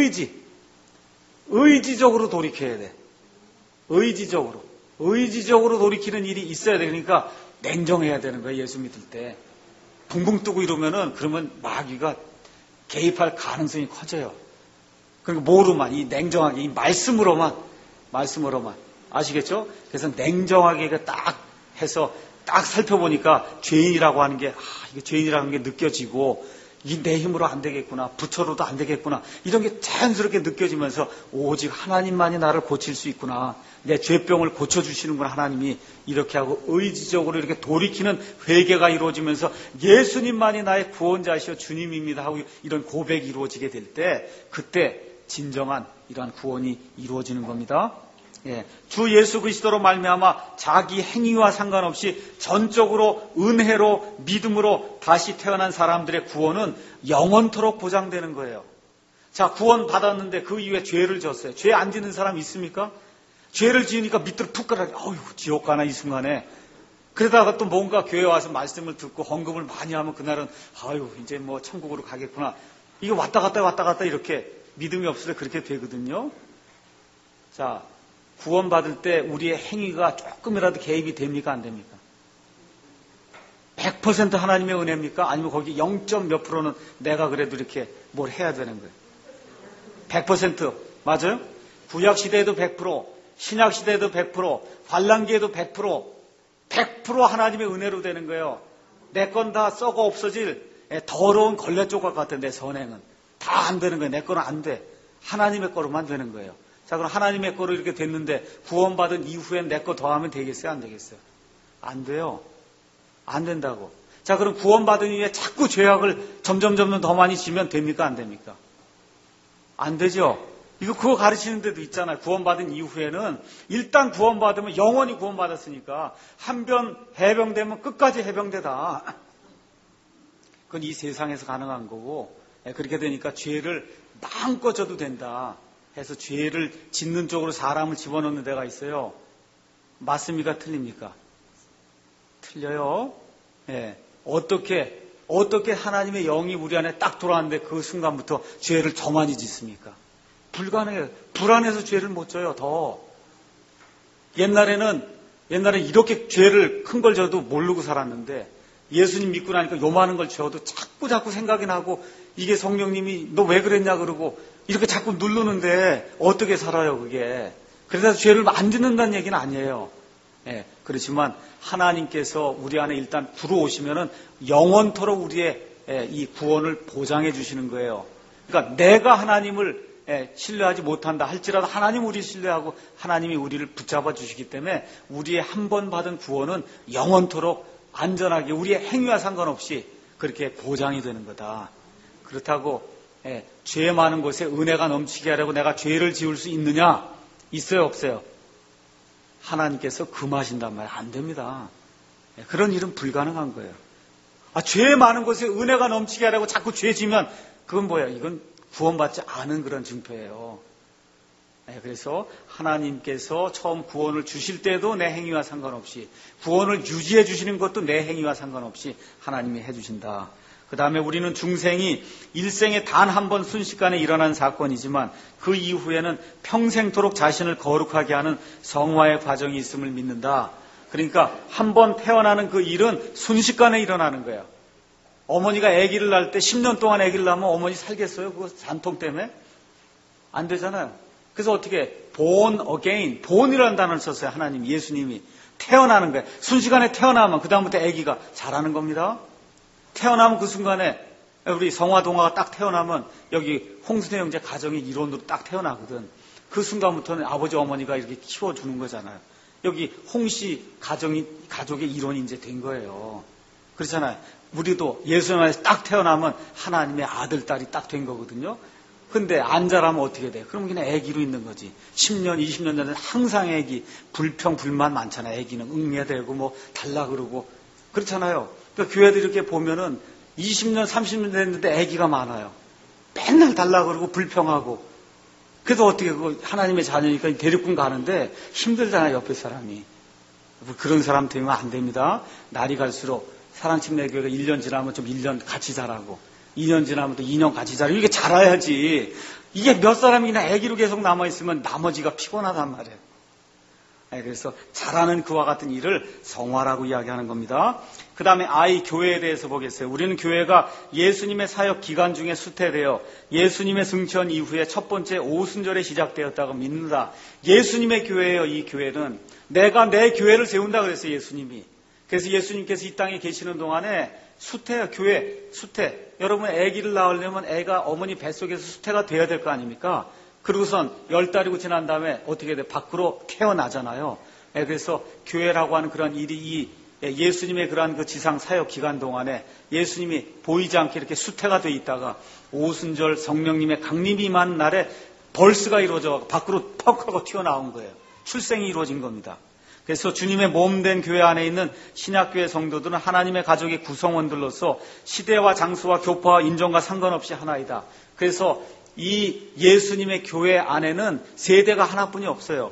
의지적으로 돌이켜야 돼. 의지적으로 돌이키는 일이 있어야 돼. 그러니까 냉정해야 되는 거예요. 예수 믿을 때 붕붕 뜨고 이러면은, 그러면 마귀가 개입할 가능성이 커져요. 그러니까 뭐로만, 이 냉정하게, 이 말씀으로만. 아시겠죠? 그래서 냉정하게 딱 해서 딱 살펴보니까 죄인이라고 하는 게, 이게 죄인이라는 게 느껴지고, 이게 내 힘으로 안 되겠구나, 부처로도 안 되겠구나, 이런 게 자연스럽게 느껴지면서 오직 하나님만이 나를 고칠 수 있구나, 내 죄병을 고쳐주시는구나 하나님이, 이렇게 하고 의지적으로 이렇게 돌이키는 회개가 이루어지면서 예수님만이 나의 구원자시오 주님입니다 하고 이런 고백이 이루어지게 될 때, 그때 진정한 이러한 구원이 이루어지는 겁니다. 주 예수 그리스도로 말미암아 자기 행위와 상관없이 전적으로 은혜로 믿음으로 다시 태어난 사람들의 구원은 영원토록 보장되는 거예요. 자, 구원 받았는데 그 이후에 죄를 졌어요. 죄 안 짓는 사람 있습니까? 죄를 지으니까 밑으로 푹 가라. 어휴, 지옥 가나 이 순간에. 그러다가 또 뭔가 교회 와서 말씀을 듣고 헌금을 많이 하면 그날은 아유 이제 뭐 천국으로 가겠구나. 이게 왔다 갔다 이렇게 믿음이 없을 때 그렇게 되거든요. 자, 구원받을 때 우리의 행위가 조금이라도 개입이 됩니까? 안 됩니까? 100% 하나님의 은혜입니까? 아니면 거기 0. 몇 프로는 내가 그래도 이렇게 뭘 해야 되는 거예요? 100% 맞아요? 구약시대에도 100%, 신약시대에도 100%, 환란기에도 100% 하나님의 은혜로 되는 거예요. 내 건 다 썩어 없어질 더러운 걸레 조각 같은 내 선행은 다 안 되는 거예요. 내 거는 안 돼. 하나님의 거로만 되는 거예요. 자, 그럼 하나님의 거로 이렇게 됐는데 구원받은 이후엔 내 거 더하면 되겠어요? 안 되겠어요? 안 돼요. 안 된다고. 자, 그럼 구원받은 이후에 자꾸 죄악을 점점 더 많이 지면 됩니까? 안 됩니까? 안 되죠. 그거 가르치는 데도 있잖아요. 구원받은 이후에는 일단 구원받으면 영원히 구원받았으니까 한 번 해병되면 끝까지 해병되다. 그건 이 세상에서 가능한 거고 그렇게 되니까 죄를 마음껏 져도 된다 해서 죄를 짓는 쪽으로 사람을 집어넣는 데가 있어요. 맞습니까? 틀립니까? 틀려요. 예. 어떻게 하나님의 영이 우리 안에 딱 들어왔는데 그 순간부터 죄를 더 많이 짓습니까? 불가능해요. 불안해서 죄를 못 져요. 더. 옛날에는 이렇게 죄를 큰 걸 져도 모르고 살았는데 예수님 믿고 나니까 요만한 걸 져도 자꾸 생각이 나고 이게 성령님이 너 왜 그랬냐 그러고 이렇게 자꾸 누르는데 어떻게 살아요 그게. 그래서 죄를 안 짓는다는 얘기는 아니에요. 예, 그렇지만 하나님께서 우리 안에 일단 들어오시면은 영원토록 우리의 이 구원을 보장해 주시는 거예요. 그러니까 내가 하나님을 신뢰하지 못한다 할지라도 하나님 우리 신뢰하고 하나님이 우리를 붙잡아 주시기 때문에 우리의 한 번 받은 구원은 영원토록 안전하게 우리의 행위와 상관없이 그렇게 보장이 되는 거다. 그렇다고 죄 많은 곳에 은혜가 넘치게 하려고 내가 죄를 지을 수 있느냐? 있어요 없어요? 하나님께서 금하신단 말이에요. 안 됩니다. 그런 일은 불가능한 거예요. 죄 많은 곳에 은혜가 넘치게 하려고 자꾸 죄 지면 그건 뭐예요? 이건 구원받지 않은 그런 증표예요. 그래서 하나님께서 처음 구원을 주실 때도 내 행위와 상관없이 구원을 유지해 주시는 것도 내 행위와 상관없이 하나님이 해주신다. 그 다음에 우리는 중생이 일생에 단 한 번 순식간에 일어난 사건이지만 그 이후에는 평생토록 자신을 거룩하게 하는 성화의 과정이 있음을 믿는다. 그러니까 한 번 태어나는 그 일은 순식간에 일어나는 거예요. 어머니가 아기를 낳을 때 10년 동안 아기를 낳으면 어머니 살겠어요? 그거 잔통 때문에? 안 되잖아요. 그래서 어떻게 born again, born이라는 단어를 썼어요. 하나님, 예수님이. 태어나는 거예요. 순식간에 태어나면 그 다음부터 아기가 자라는 겁니다. 태어나면 그 순간에 우리 성화동화가 딱 태어나면 여기 홍순혜 형제 가정의 일원으로 딱 태어나거든. 그 순간부터는 아버지 어머니가 이렇게 키워주는 거잖아요. 여기 홍씨 가족의 일원이 이제 된 거예요. 그렇잖아요. 우리도 예수님 안에서 딱 태어나면 하나님의 아들, 딸이 딱 된 거거든요. 근데 안 자라면 어떻게 돼? 그럼 그냥 애기로 있는 거지. 10년, 20년 전에는 항상 애기, 불평, 불만 많잖아요. 애기는 응애되고 뭐 달라 그러고. 그렇잖아요. 그러니까 교회들 이렇게 보면은 20년, 30년 됐는데 애기가 많아요. 맨날 달라 그러고 불평하고. 그래도 어떻게 그거 하나님의 자녀니까 대륙군 가는데 힘들잖아요. 옆에 사람이. 그런 사람 되면 안 됩니다. 날이 갈수록 사랑침례교회가 1년 지나면 좀 1년 같이 자라고 2년 지나면 또 2년 같이 자라고 이렇게 자라야지. 이게 몇 사람이나 애기로 계속 남아있으면 나머지가 피곤하단 말이에요. 그래서 자라는 그와 같은 일을 성화라고 이야기하는 겁니다. 그 다음에 I, 교회에 대해서 보겠어요. 우리는 교회가 예수님의 사역 기간 중에 수태되어 예수님의 승천 이후에 첫 번째 오순절에 시작되었다고 믿는다. 예수님의 교회예요. 이 교회는 내가 내 교회를 세운다 그랬어요. 예수님이. 그래서 예수님께서 이 땅에 계시는 동안에 수태예요. 교회 수태. 여러분 아기를 낳으려면 애가 어머니 뱃속에서 수태가 돼야 될 거 아닙니까? 그러고선 10달이고 지난 다음에 어떻게 돼? 밖으로 태어나잖아요. 그래서 교회라고 하는 그런 일이 예수님의 그러한 그 지상 사역 기간 동안에 예수님이 보이지 않게 이렇게 수태가 돼 있다가 오순절 성령님의 강림이 임한 날에 벌스가 이루어져 밖으로 퍽 하고 튀어나온 거예요. 출생이 이루어진 겁니다. 그래서 주님의 몸된 교회 안에 있는 신약교회 성도들은 하나님의 가족의 구성원들로서 시대와 장소와 교파와 인종과 상관없이 하나이다. 그래서 이 예수님의 교회 안에는 세대가 하나뿐이 없어요.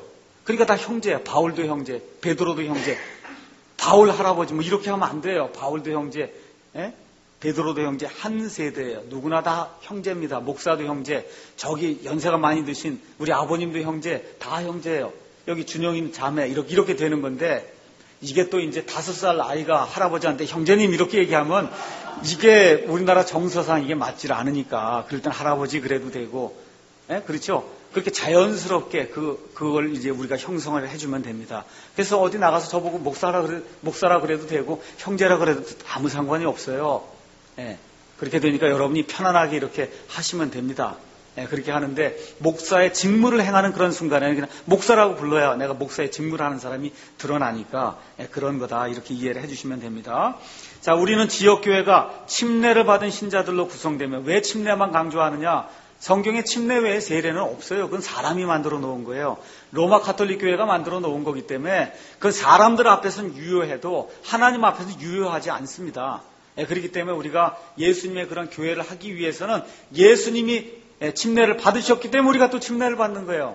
그러니까 다 형제야. 바울도 형제, 베드로도 형제, 바울 할아버지 뭐 이렇게 하면 안 돼요. 바울도 형제, 베드로도 형제, 한 세대예요. 누구나 다 형제입니다. 목사도 형제, 저기 연세가 많이 드신 우리 아버님도 형제, 다 형제예요. 여기 준영이 자매 이렇게 되는 건데, 이게 또 이제 5살 아이가 할아버지한테 형제님 이렇게 얘기하면 이게 우리나라 정서상 이게 맞질 않으니까 그럴 땐 할아버지 그래도 되고, 그렇죠? 그렇게 자연스럽게 그걸 이제 우리가 형성을 해주면 됩니다. 그래서 어디 나가서 저보고 목사라 그래도 되고 형제라 그래도 아무 상관이 없어요. 그렇게 되니까 여러분이 편안하게 이렇게 하시면 됩니다. 그렇게 하는데, 목사의 직무를 행하는 그런 순간에는 그냥 목사라고 불러야 내가 목사의 직무를 하는 사람이 드러나니까 그런 거다, 이렇게 이해를 해주시면 됩니다. 자, 우리는 지역교회가 침례를 받은 신자들로 구성되며, 왜 침례만 강조하느냐? 성경에 침례 외에 세례는 없어요. 그건 사람이 만들어 놓은 거예요. 로마 가톨릭 교회가 만들어 놓은 거기 때문에 그 사람들 앞에서는 유효해도 하나님 앞에서는 유효하지 않습니다. 그렇기 때문에 우리가 예수님의 그런 교회를 하기 위해서는 예수님이 침례를 받으셨기 때문에 우리가 또 침례를 받는 거예요.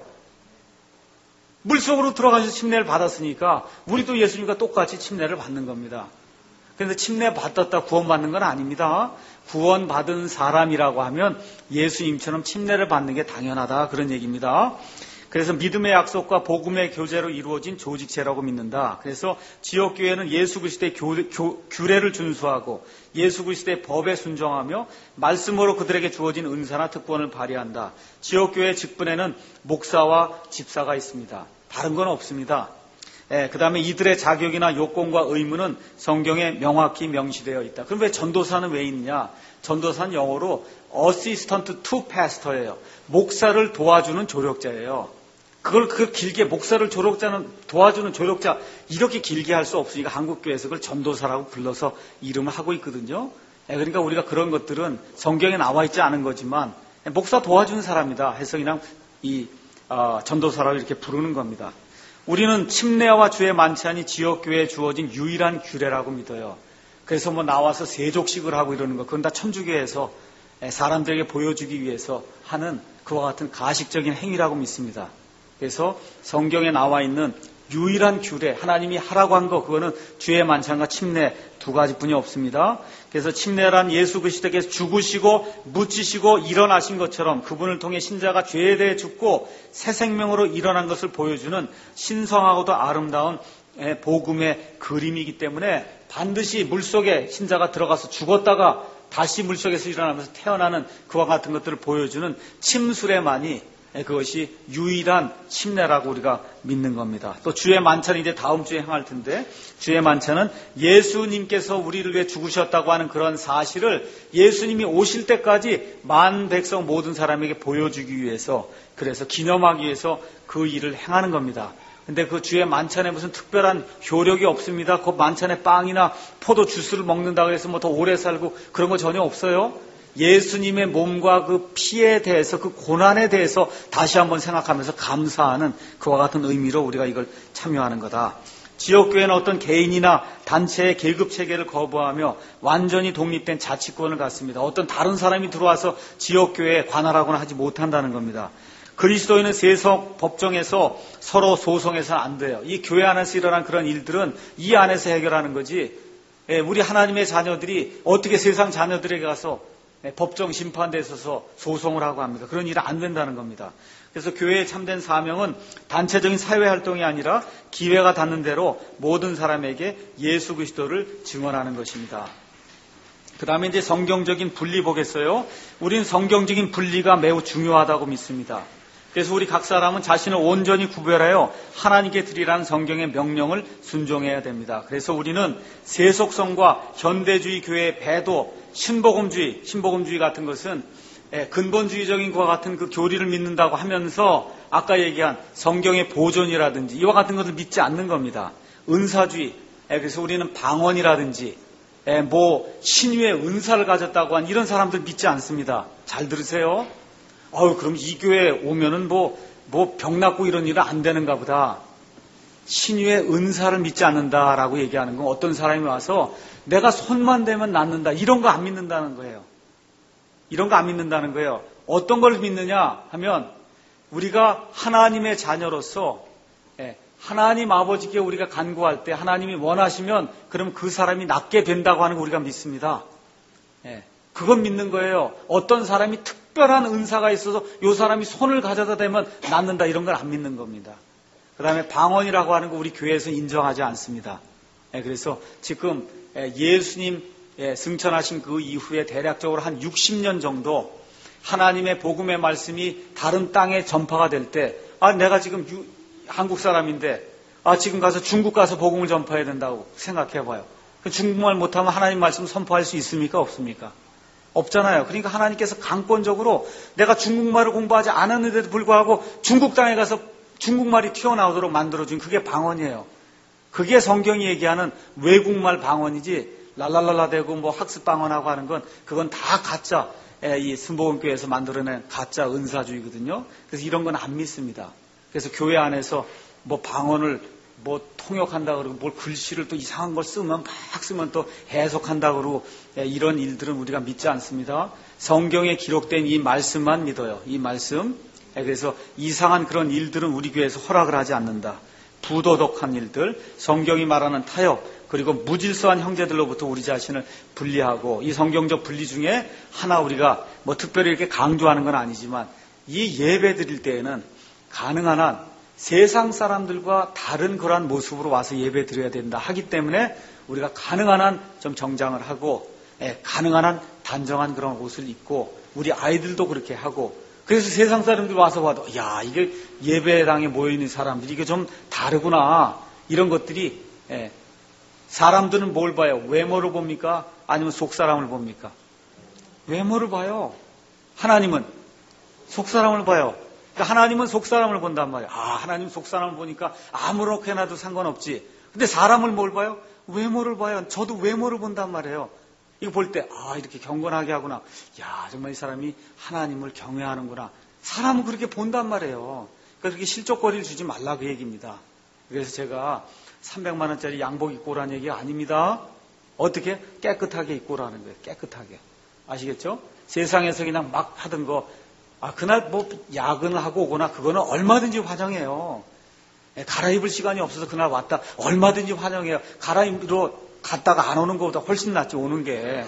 물속으로 들어가서 침례를 받았으니까 우리도 예수님과 똑같이 침례를 받는 겁니다. 그런데 침례 받았다 구원받는 건 아닙니다. 구원받은 사람이라고 하면 예수님처럼 침례를 받는 게 당연하다, 그런 얘기입니다. 그래서 믿음의 약속과 복음의 교제로 이루어진 조직체라고 믿는다. 그래서 지역교회는 예수 그리스도의 규례를 준수하고 예수 그리스도의 법에 순종하며 말씀으로 그들에게 주어진 은사나 특권을 발휘한다. 지역교회 직분에는 목사와 집사가 있습니다. 다른 건 없습니다. 그 다음에 이들의 자격이나 요건과 의무는 성경에 명확히 명시되어 있다. 그럼 왜 전도사는 왜 있느냐? 전도사는 영어로 Assistant to Pastor예요. 목사를 도와주는 조력자예요. 그걸 길게 목사를 도와주는 조력자 이렇게 길게 할 수 없으니까 한국교회에서 그걸 전도사라고 불러서 이름을 하고 있거든요. 그러니까 우리가 그런 것들은 성경에 나와 있지 않은 거지만 목사 도와주는 사람이다 해서 그냥 전도사라고 이렇게 부르는 겁니다. 우리는 침례와 주의 만찬이 지역교회에 주어진 유일한 규례라고 믿어요. 그래서 뭐 나와서 세족식을 하고 이러는 거, 그건 다 천주교에서 사람들에게 보여주기 위해서 하는 그와 같은 가식적인 행위라고 믿습니다. 그래서 성경에 나와 있는 유일한 규례, 하나님이 하라고 한 거, 그거는 주의 만찬과 침례 두 가지뿐이 없습니다. 그래서 침례란 예수 그리스도께서 죽으시고 묻히시고 일어나신 것처럼 그분을 통해 신자가 죄에 대해 죽고 새 생명으로 일어난 것을 보여주는 신성하고도 아름다운 복음의 그림이기 때문에 반드시 물속에 신자가 들어가서 죽었다가 다시 물속에서 일어나면서 태어나는 그와 같은 것들을 보여주는 침수례만이 그것이 유일한 침례라고 우리가 믿는 겁니다. 또 주의 만찬이 이제 다음 주에 행할 텐데, 주의 만찬은 예수님께서 우리를 위해 죽으셨다고 하는 그런 사실을 예수님이 오실 때까지 만 백성 모든 사람에게 보여주기 위해서, 그래서 기념하기 위해서 그 일을 행하는 겁니다. 근데 그 주의 만찬에 무슨 특별한 효력이 없습니다. 그 만찬에 빵이나 포도 주스를 먹는다고 해서 뭐 더 오래 살고 그런 거 전혀 없어요. 예수님의 몸과 그 피에 대해서, 그 고난에 대해서 다시 한번 생각하면서 감사하는 그와 같은 의미로 우리가 이걸 참여하는 거다. 지역교회는 어떤 개인이나 단체의 계급체계를 거부하며 완전히 독립된 자치권을 갖습니다. 어떤 다른 사람이 들어와서 지역교회에 관할하거나 하지 못한다는 겁니다. 그리스도인은 세속 법정에서 서로 소송해서는 안 돼요. 이 교회 안에서 일어난 그런 일들은 이 안에서 해결하는 거지, 우리 하나님의 자녀들이 어떻게 세상 자녀들에게 가서 법정 심판대에 있어서 소송을 하고 합니다. 그런 일은 안 된다는 겁니다. 그래서 교회의 참된 사명은 단체적인 사회활동이 아니라 기회가 닿는 대로 모든 사람에게 예수 그리스도를 증언하는 것입니다. 그 다음에 이제 성경적인 분리 보겠어요. 우린 성경적인 분리가 매우 중요하다고 믿습니다. 그래서 우리 각 사람은 자신을 온전히 구별하여 하나님께 드리라는 성경의 명령을 순종해야 됩니다. 그래서 우리는 세속성과 현대주의 교회의 배도, 신복음주의 같은 것은 근본주의적인 것과 같은 그 교리를 믿는다고 하면서 아까 얘기한 성경의 보존이라든지 이와 같은 것을 믿지 않는 겁니다. 은사주의, 그래서 우리는 방언이라든지 신유의 은사를 가졌다고 한 이런 사람들 믿지 않습니다. 잘 들으세요. 그럼 이 교회에 오면은 병 낫고 이런 일은 안 되는가 보다. 신유의 은사를 믿지 않는다라고 얘기하는 건 어떤 사람이 와서 내가 손만 대면 낫는다, 이런 거 안 믿는다는 거예요. 이런 거 안 믿는다는 거예요. 어떤 걸 믿느냐 하면 우리가 하나님의 자녀로서 하나님 아버지께 우리가 간구할 때 하나님이 원하시면 그럼 그 사람이 낫게 된다고 하는 거 우리가 믿습니다. 그건 믿는 거예요. 어떤 사람이 특별한 은사가 있어서 이 사람이 손을 가져다 대면 낫는다 이런 걸 안 믿는 겁니다. 그 다음에 방언이라고 하는 거 우리 교회에서 인정하지 않습니다. 그래서 지금 예수님 승천하신 그 이후에 대략적으로 한 60년 정도 하나님의 복음의 말씀이 다른 땅에 전파가 될 때 내가 지금 한국 사람인데 지금 가서 중국 가서 복음을 전파해야 된다고 생각해봐요. 중국말 못하면 하나님 말씀 선포할 수 있습니까? 없습니까? 없잖아요. 그러니까 하나님께서 강권적으로 내가 중국말을 공부하지 않았는데도 불구하고 중국 땅에 가서 중국말이 튀어나오도록 만들어준 그게 방언이에요. 그게 성경이 얘기하는 외국말 방언이지 랄랄랄라 대고 뭐 학습 방언하고 하는 건 그건 다 가짜 이 순복음교회에서 만들어낸 가짜 은사주의거든요. 그래서 이런 건 안 믿습니다. 그래서 교회 안에서 뭐 방언을 뭐 통역한다 그러고 뭘 글씨를 또 이상한 걸 쓰면 막 쓰면 또 해석한다 그러고 이런 일들은 우리가 믿지 않습니다. 성경에 기록된 이 말씀만 믿어요. 이 말씀. 그래서 이상한 그런 일들은 우리 교회에서 허락을 하지 않는다. 부도덕한 일들, 성경이 말하는 타협, 그리고 무질서한 형제들로부터 우리 자신을 분리하고 이 성경적 분리 중에 하나 우리가 뭐 특별히 이렇게 강조하는 건 아니지만 이 예배 드릴 때에는 가능한 한 세상 사람들과 다른 그러한 모습으로 와서 예배 드려야 된다 하기 때문에 우리가 가능한 한 좀 정장을 하고 가능한 한 단정한 그런 옷을 입고 우리 아이들도 그렇게 하고 그래서 세상 사람들 와서 봐도 야 이게 예배당에 모여있는 사람들이 이게 좀 다르구나 이런 것들이 사람들은 뭘 봐요? 외모를 봅니까? 아니면 속사람을 봅니까? 외모를 봐요. 하나님은 속사람을 봐요. 그러니까 하나님은 속사람을 본단 말이에요. 하나님 속사람을 보니까 아무렇게 해놔도 상관없지. 근데 사람을 뭘 봐요? 외모를 봐요. 저도 외모를 본단 말이에요. 이거 볼 때 이렇게 경건하게 하구나. 야 정말 이 사람이 하나님을 경외하는구나. 사람은 그렇게 본단 말이에요. 그러니까 그렇게 실족거리를 주지 말라 그 얘기입니다. 그래서 제가 300만 원짜리 양복 입고 오라는 얘기가 아닙니다. 어떻게? 깨끗하게 입고 오라는 거예요. 깨끗하게. 아시겠죠? 세상에서 그냥 막 하던 거 그날 뭐 야근을 하고 오거나 그거는 얼마든지 환영해요. 갈아입을 시간이 없어서 그날 왔다. 얼마든지 환영해요. 갈아입으러 갔다가 안 오는 것보다 훨씬 낫지 오는 게.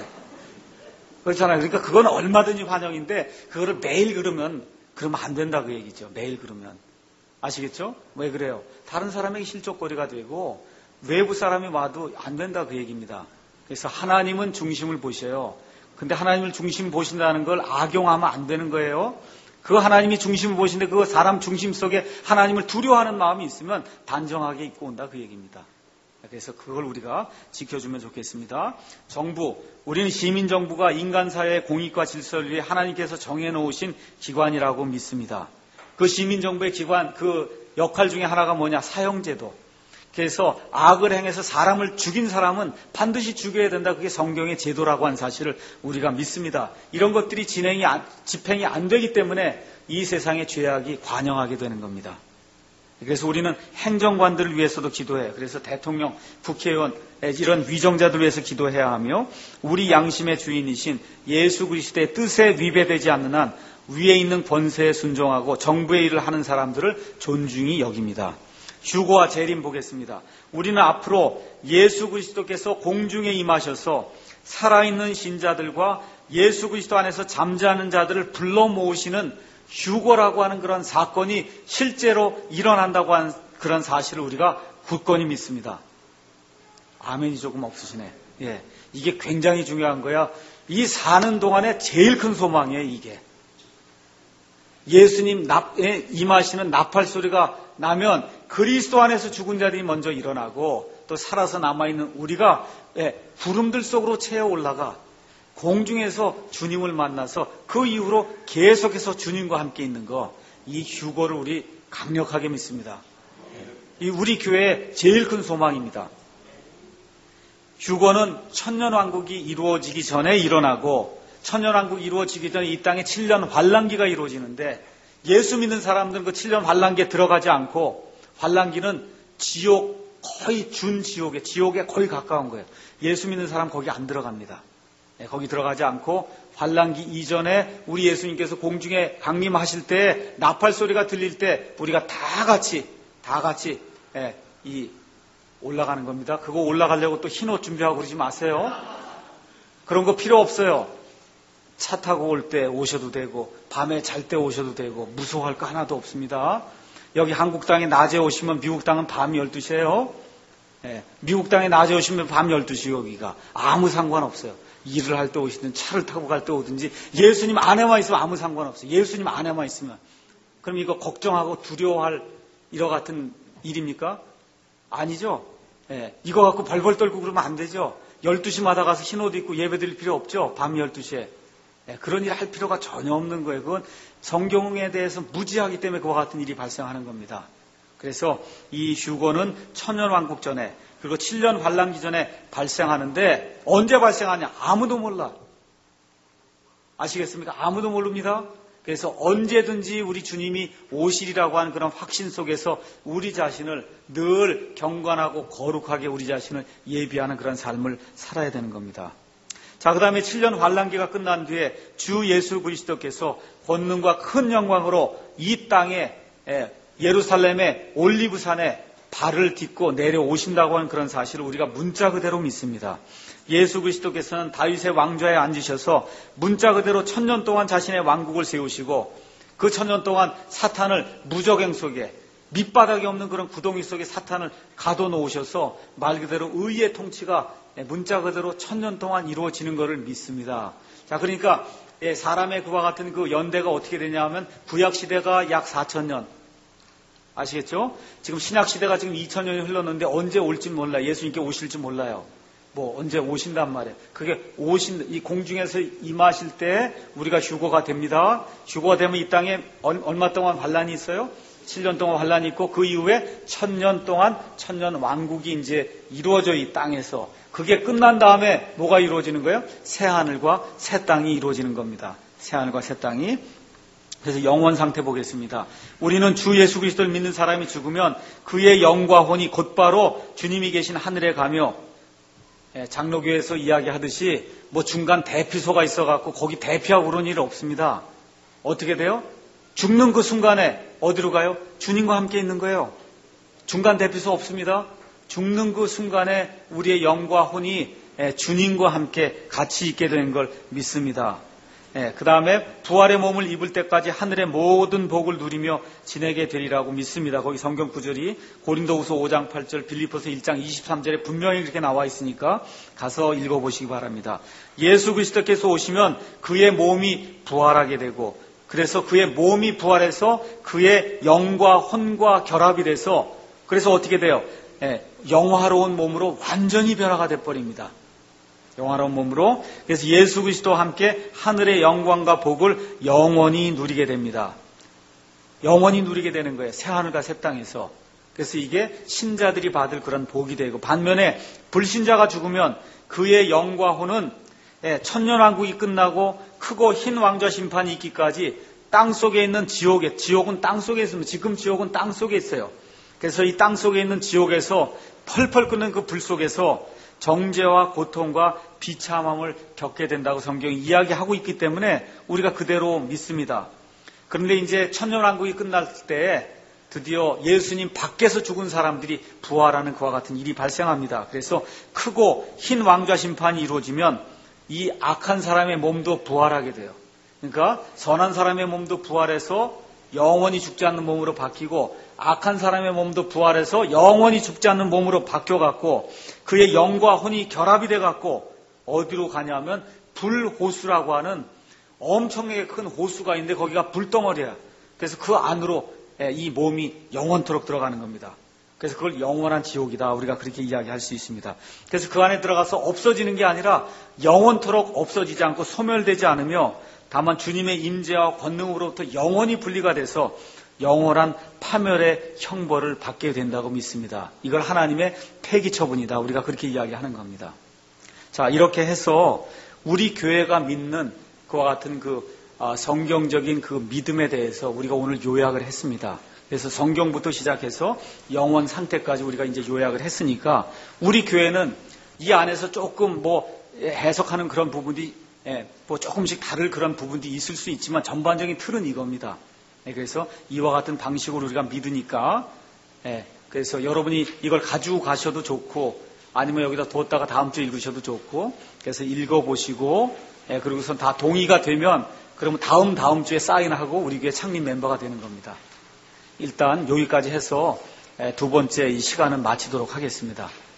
그렇잖아요. 그러니까 그건 얼마든지 환영인데 그거를 매일 그러면 안 된다 그 얘기죠. 매일 그러면. 아시겠죠? 왜 그래요? 다른 사람에게 실족거리가 되고 외부 사람이 와도 안 된다 그 얘기입니다. 그래서 하나님은 중심을 보셔요. 근데 하나님을 중심 보신다는 걸 악용하면 안 되는 거예요. 그 하나님이 중심을 보시는데 그 사람 중심 속에 하나님을 두려워하는 마음이 있으면 단정하게 입고 온다 그 얘기입니다. 그래서 그걸 우리가 지켜주면 좋겠습니다. 정부, 우리는 시민정부가 인간사회의 공익과 질서를 위해 하나님께서 정해놓으신 기관이라고 믿습니다. 그 시민정부의 기관, 그 역할 중에 하나가 뭐냐? 사형제도. 그래서 악을 행해서 사람을 죽인 사람은 반드시 죽여야 된다. 그게 성경의 제도라고 한 사실을 우리가 믿습니다. 이런 것들이 집행이 안 되기 때문에 이 세상의 죄악이 관영하게 되는 겁니다. 그래서 우리는 행정관들을 위해서도 기도해요. 그래서 대통령, 국회의원 이런 위정자들을 위해서 기도해야 하며 우리 양심의 주인이신 예수 그리스도의 뜻에 위배되지 않는 한 위에 있는 권세에 순종하고 정부의 일을 하는 사람들을 존중히 여깁니다. 휴거와 재림 보겠습니다. 우리는 앞으로 예수 그리스도께서 공중에 임하셔서 살아있는 신자들과 예수 그리스도 안에서 잠자는 자들을 불러 모으시는 휴거라고 하는 그런 사건이 실제로 일어난다고 하는 그런 사실을 우리가 굳건히 믿습니다. 아멘이 조금 없으시네. 이게 굉장히 중요한 거야. 이 사는 동안에 제일 큰 소망이에요, 이게. 예수님 임하시는 나팔 소리가 나면 그리스도 안에서 죽은 자들이 먼저 일어나고 또 살아서 남아있는 우리가 구름들 속으로 채어 올라가 공중에서 주님을 만나서 그 이후로 계속해서 주님과 함께 있는 거, 이 휴거를 우리 강력하게 믿습니다. 이 우리 교회의 제일 큰 소망입니다. 휴거는 천년왕국이 이루어지기 전에 일어나고 천년왕국이 이루어지기 전에 이 땅에 7년 환란기가 이루어지는데 예수 믿는 사람들은 그 7년 환란기에 들어가지 않고 환란기는 지옥, 거의 지옥에 거의 가까운 거예요. 예수 믿는 사람 거기 안 들어갑니다. 거기 들어가지 않고 환란기 이전에 우리 예수님께서 공중에 강림하실 때 나팔 소리가 들릴 때 우리가 다 같이 다 같이 올라가는 겁니다. 그거 올라가려고 또 흰 옷 준비하고 그러지 마세요. 그런 거 필요 없어요. 차 타고 올 때 오셔도 되고 밤에 잘 때 오셔도 되고 무서워할 거 하나도 없습니다. 여기 한국 땅에 낮에 오시면 미국 땅은 밤 12시예요. 미국 땅에 낮에 오시면 밤 12시 여기가 아무 상관없어요. 일을 할 때 오시든 차를 타고 갈 때 오든지 예수님 안에만 있으면 아무 상관없어요. 예수님 안에만 있으면. 그럼 이거 걱정하고 두려워할 이와 같은 일입니까? 아니죠. 이거 갖고 벌벌 떨고 그러면 안 되죠. 12시마다 가서 흰 옷 입고 예배 드릴 필요 없죠. 밤 12시에. 그런 일 할 필요가 전혀 없는 거예요. 그건 성경에 대해서 무지하기 때문에 그와 같은 일이 발생하는 겁니다. 그래서 이 휴거는 천년왕국 전에 그리고 7년 환란기 전에 발생하는데 언제 발생하냐? 아무도 몰라. 아시겠습니까? 아무도 모릅니다. 그래서 언제든지 우리 주님이 오시리라고 하는 그런 확신 속에서 우리 자신을 늘 경건하고 거룩하게 우리 자신을 예비하는 그런 삶을 살아야 되는 겁니다. 자, 그 다음에 7년 환란기가 끝난 뒤에 주 예수 그리스도께서 권능과 큰 영광으로 이 땅에 예루살렘의 올리브산에 발을 딛고 내려오신다고 하는 그런 사실을 우리가 문자 그대로 믿습니다. 예수 그리스도께서는 다윗의 왕좌에 앉으셔서 문자 그대로 1000년 동안 자신의 왕국을 세우시고 그 1000년 동안 사탄을 무적행 속에 밑바닥이 없는 그런 구덩이 속에 사탄을 가둬놓으셔서 말 그대로 의의 통치가 문자 그대로 1000년 동안 이루어지는 것을 믿습니다. 자, 그러니까 사람의 그와 같은 그 연대가 어떻게 되냐 하면 구약시대가 약 4000년. 아시겠죠? 지금 신약시대가 지금 2000년이 흘렀는데 언제 올지 몰라요. 예수님께 오실지 몰라요. 언제 오신단 말이에요. 그게 이 공중에서 임하실 때 우리가 휴거가 됩니다. 휴거가 되면 이 땅에 얼마 동안 환란이 있어요? 7년 동안 환란이 있고 그 이후에 1000년 동안 1000년 왕국이 이제 이루어져 이 땅에서 그게 끝난 다음에 뭐가 이루어지는 거예요? 새하늘과 새 땅이 이루어지는 겁니다. 새하늘과 새 땅이. 그래서 영원 상태 보겠습니다. 우리는 주 예수 그리스도를 믿는 사람이 죽으면 그의 영과 혼이 곧바로 주님이 계신 하늘에 가며 장로교에서 이야기하듯이 중간 대피소가 있어갖고 거기 대피하고 그런 일 없습니다. 어떻게 돼요? 죽는 그 순간에 어디로 가요? 주님과 함께 있는 거예요. 중간 대피소 없습니다. 죽는 그 순간에 우리의 영과 혼이 주님과 함께 같이 있게 되는 걸 믿습니다. 그 다음에 부활의 몸을 입을 때까지 하늘의 모든 복을 누리며 지내게 되리라고 믿습니다. 거기 성경 구절이 고린도후서 5장 8절, 빌립보서 1장 23절에 분명히 그렇게 나와 있으니까 가서 읽어보시기 바랍니다. 예수 그리스도께서 오시면 그의 몸이 부활하게 되고 그래서 그의 몸이 부활해서 그의 영과 혼과 결합이 돼서 그래서 어떻게 돼요? 영화로운 몸으로 완전히 변화가 돼버립니다. 영화로운 몸으로. 그래서 예수 그리스도와 함께 하늘의 영광과 복을 영원히 누리게 됩니다. 영원히 누리게 되는 거예요. 새하늘과 새 땅에서. 그래서 이게 신자들이 받을 그런 복이 되고 반면에 불신자가 죽으면 그의 영과 혼은 천년왕국이 끝나고 크고 흰 왕좌 심판이 있기까지 땅속에 있는 지옥은 땅속에 있습니다. 지금 지옥은 땅속에 있어요. 그래서 이 땅속에 있는 지옥에서 펄펄 끓는 그 불 속에서 정죄와 고통과 비참함을 겪게 된다고 성경이 이야기하고 있기 때문에 우리가 그대로 믿습니다. 그런데 이제 천년왕국이 끝날 때 드디어 예수님 밖에서 죽은 사람들이 부활하는 그와 같은 일이 발생합니다. 그래서 크고 흰 왕좌 심판이 이루어지면 이 악한 사람의 몸도 부활하게 돼요. 그러니까 선한 사람의 몸도 부활해서 영원히 죽지 않는 몸으로 바뀌고 악한 사람의 몸도 부활해서 영원히 죽지 않는 몸으로 바뀌어갖고 그의 영과 혼이 결합이 돼갖고 어디로 가냐면 불호수라고 하는 엄청나게 큰 호수가 있는데 거기가 불덩어리야. 그래서 그 안으로 이 몸이 영원토록 들어가는 겁니다. 그래서 그걸 영원한 지옥이다. 우리가 그렇게 이야기할 수 있습니다. 그래서 그 안에 들어가서 없어지는 게 아니라 영원토록 없어지지 않고 소멸되지 않으며 다만 주님의 임재와 권능으로부터 영원히 분리가 돼서 영원한 파멸의 형벌을 받게 된다고 믿습니다. 이걸 하나님의 폐기 처분이다. 우리가 그렇게 이야기하는 겁니다. 자, 이렇게 해서 우리 교회가 믿는 그와 같은 성경적인 그 믿음에 대해서 우리가 오늘 요약을 했습니다. 그래서 성경부터 시작해서 영원 상태까지 우리가 이제 요약을 했으니까 우리 교회는 이 안에서 조금 해석하는 그런 부분이 조금씩 다를 그런 부분도 있을 수 있지만 전반적인 틀은 이겁니다. 그래서 이와 같은 방식으로 우리가 믿으니까 그래서 여러분이 이걸 가지고 가셔도 좋고 아니면 여기다 뒀다가 다음 주에 읽으셔도 좋고 그래서 읽어보시고 그리고선 다 동의가 되면 그러면 다음 주에 사인하고 우리 교회 창립 멤버가 되는 겁니다. 일단 여기까지 해서 두 번째 이 시간은 마치도록 하겠습니다.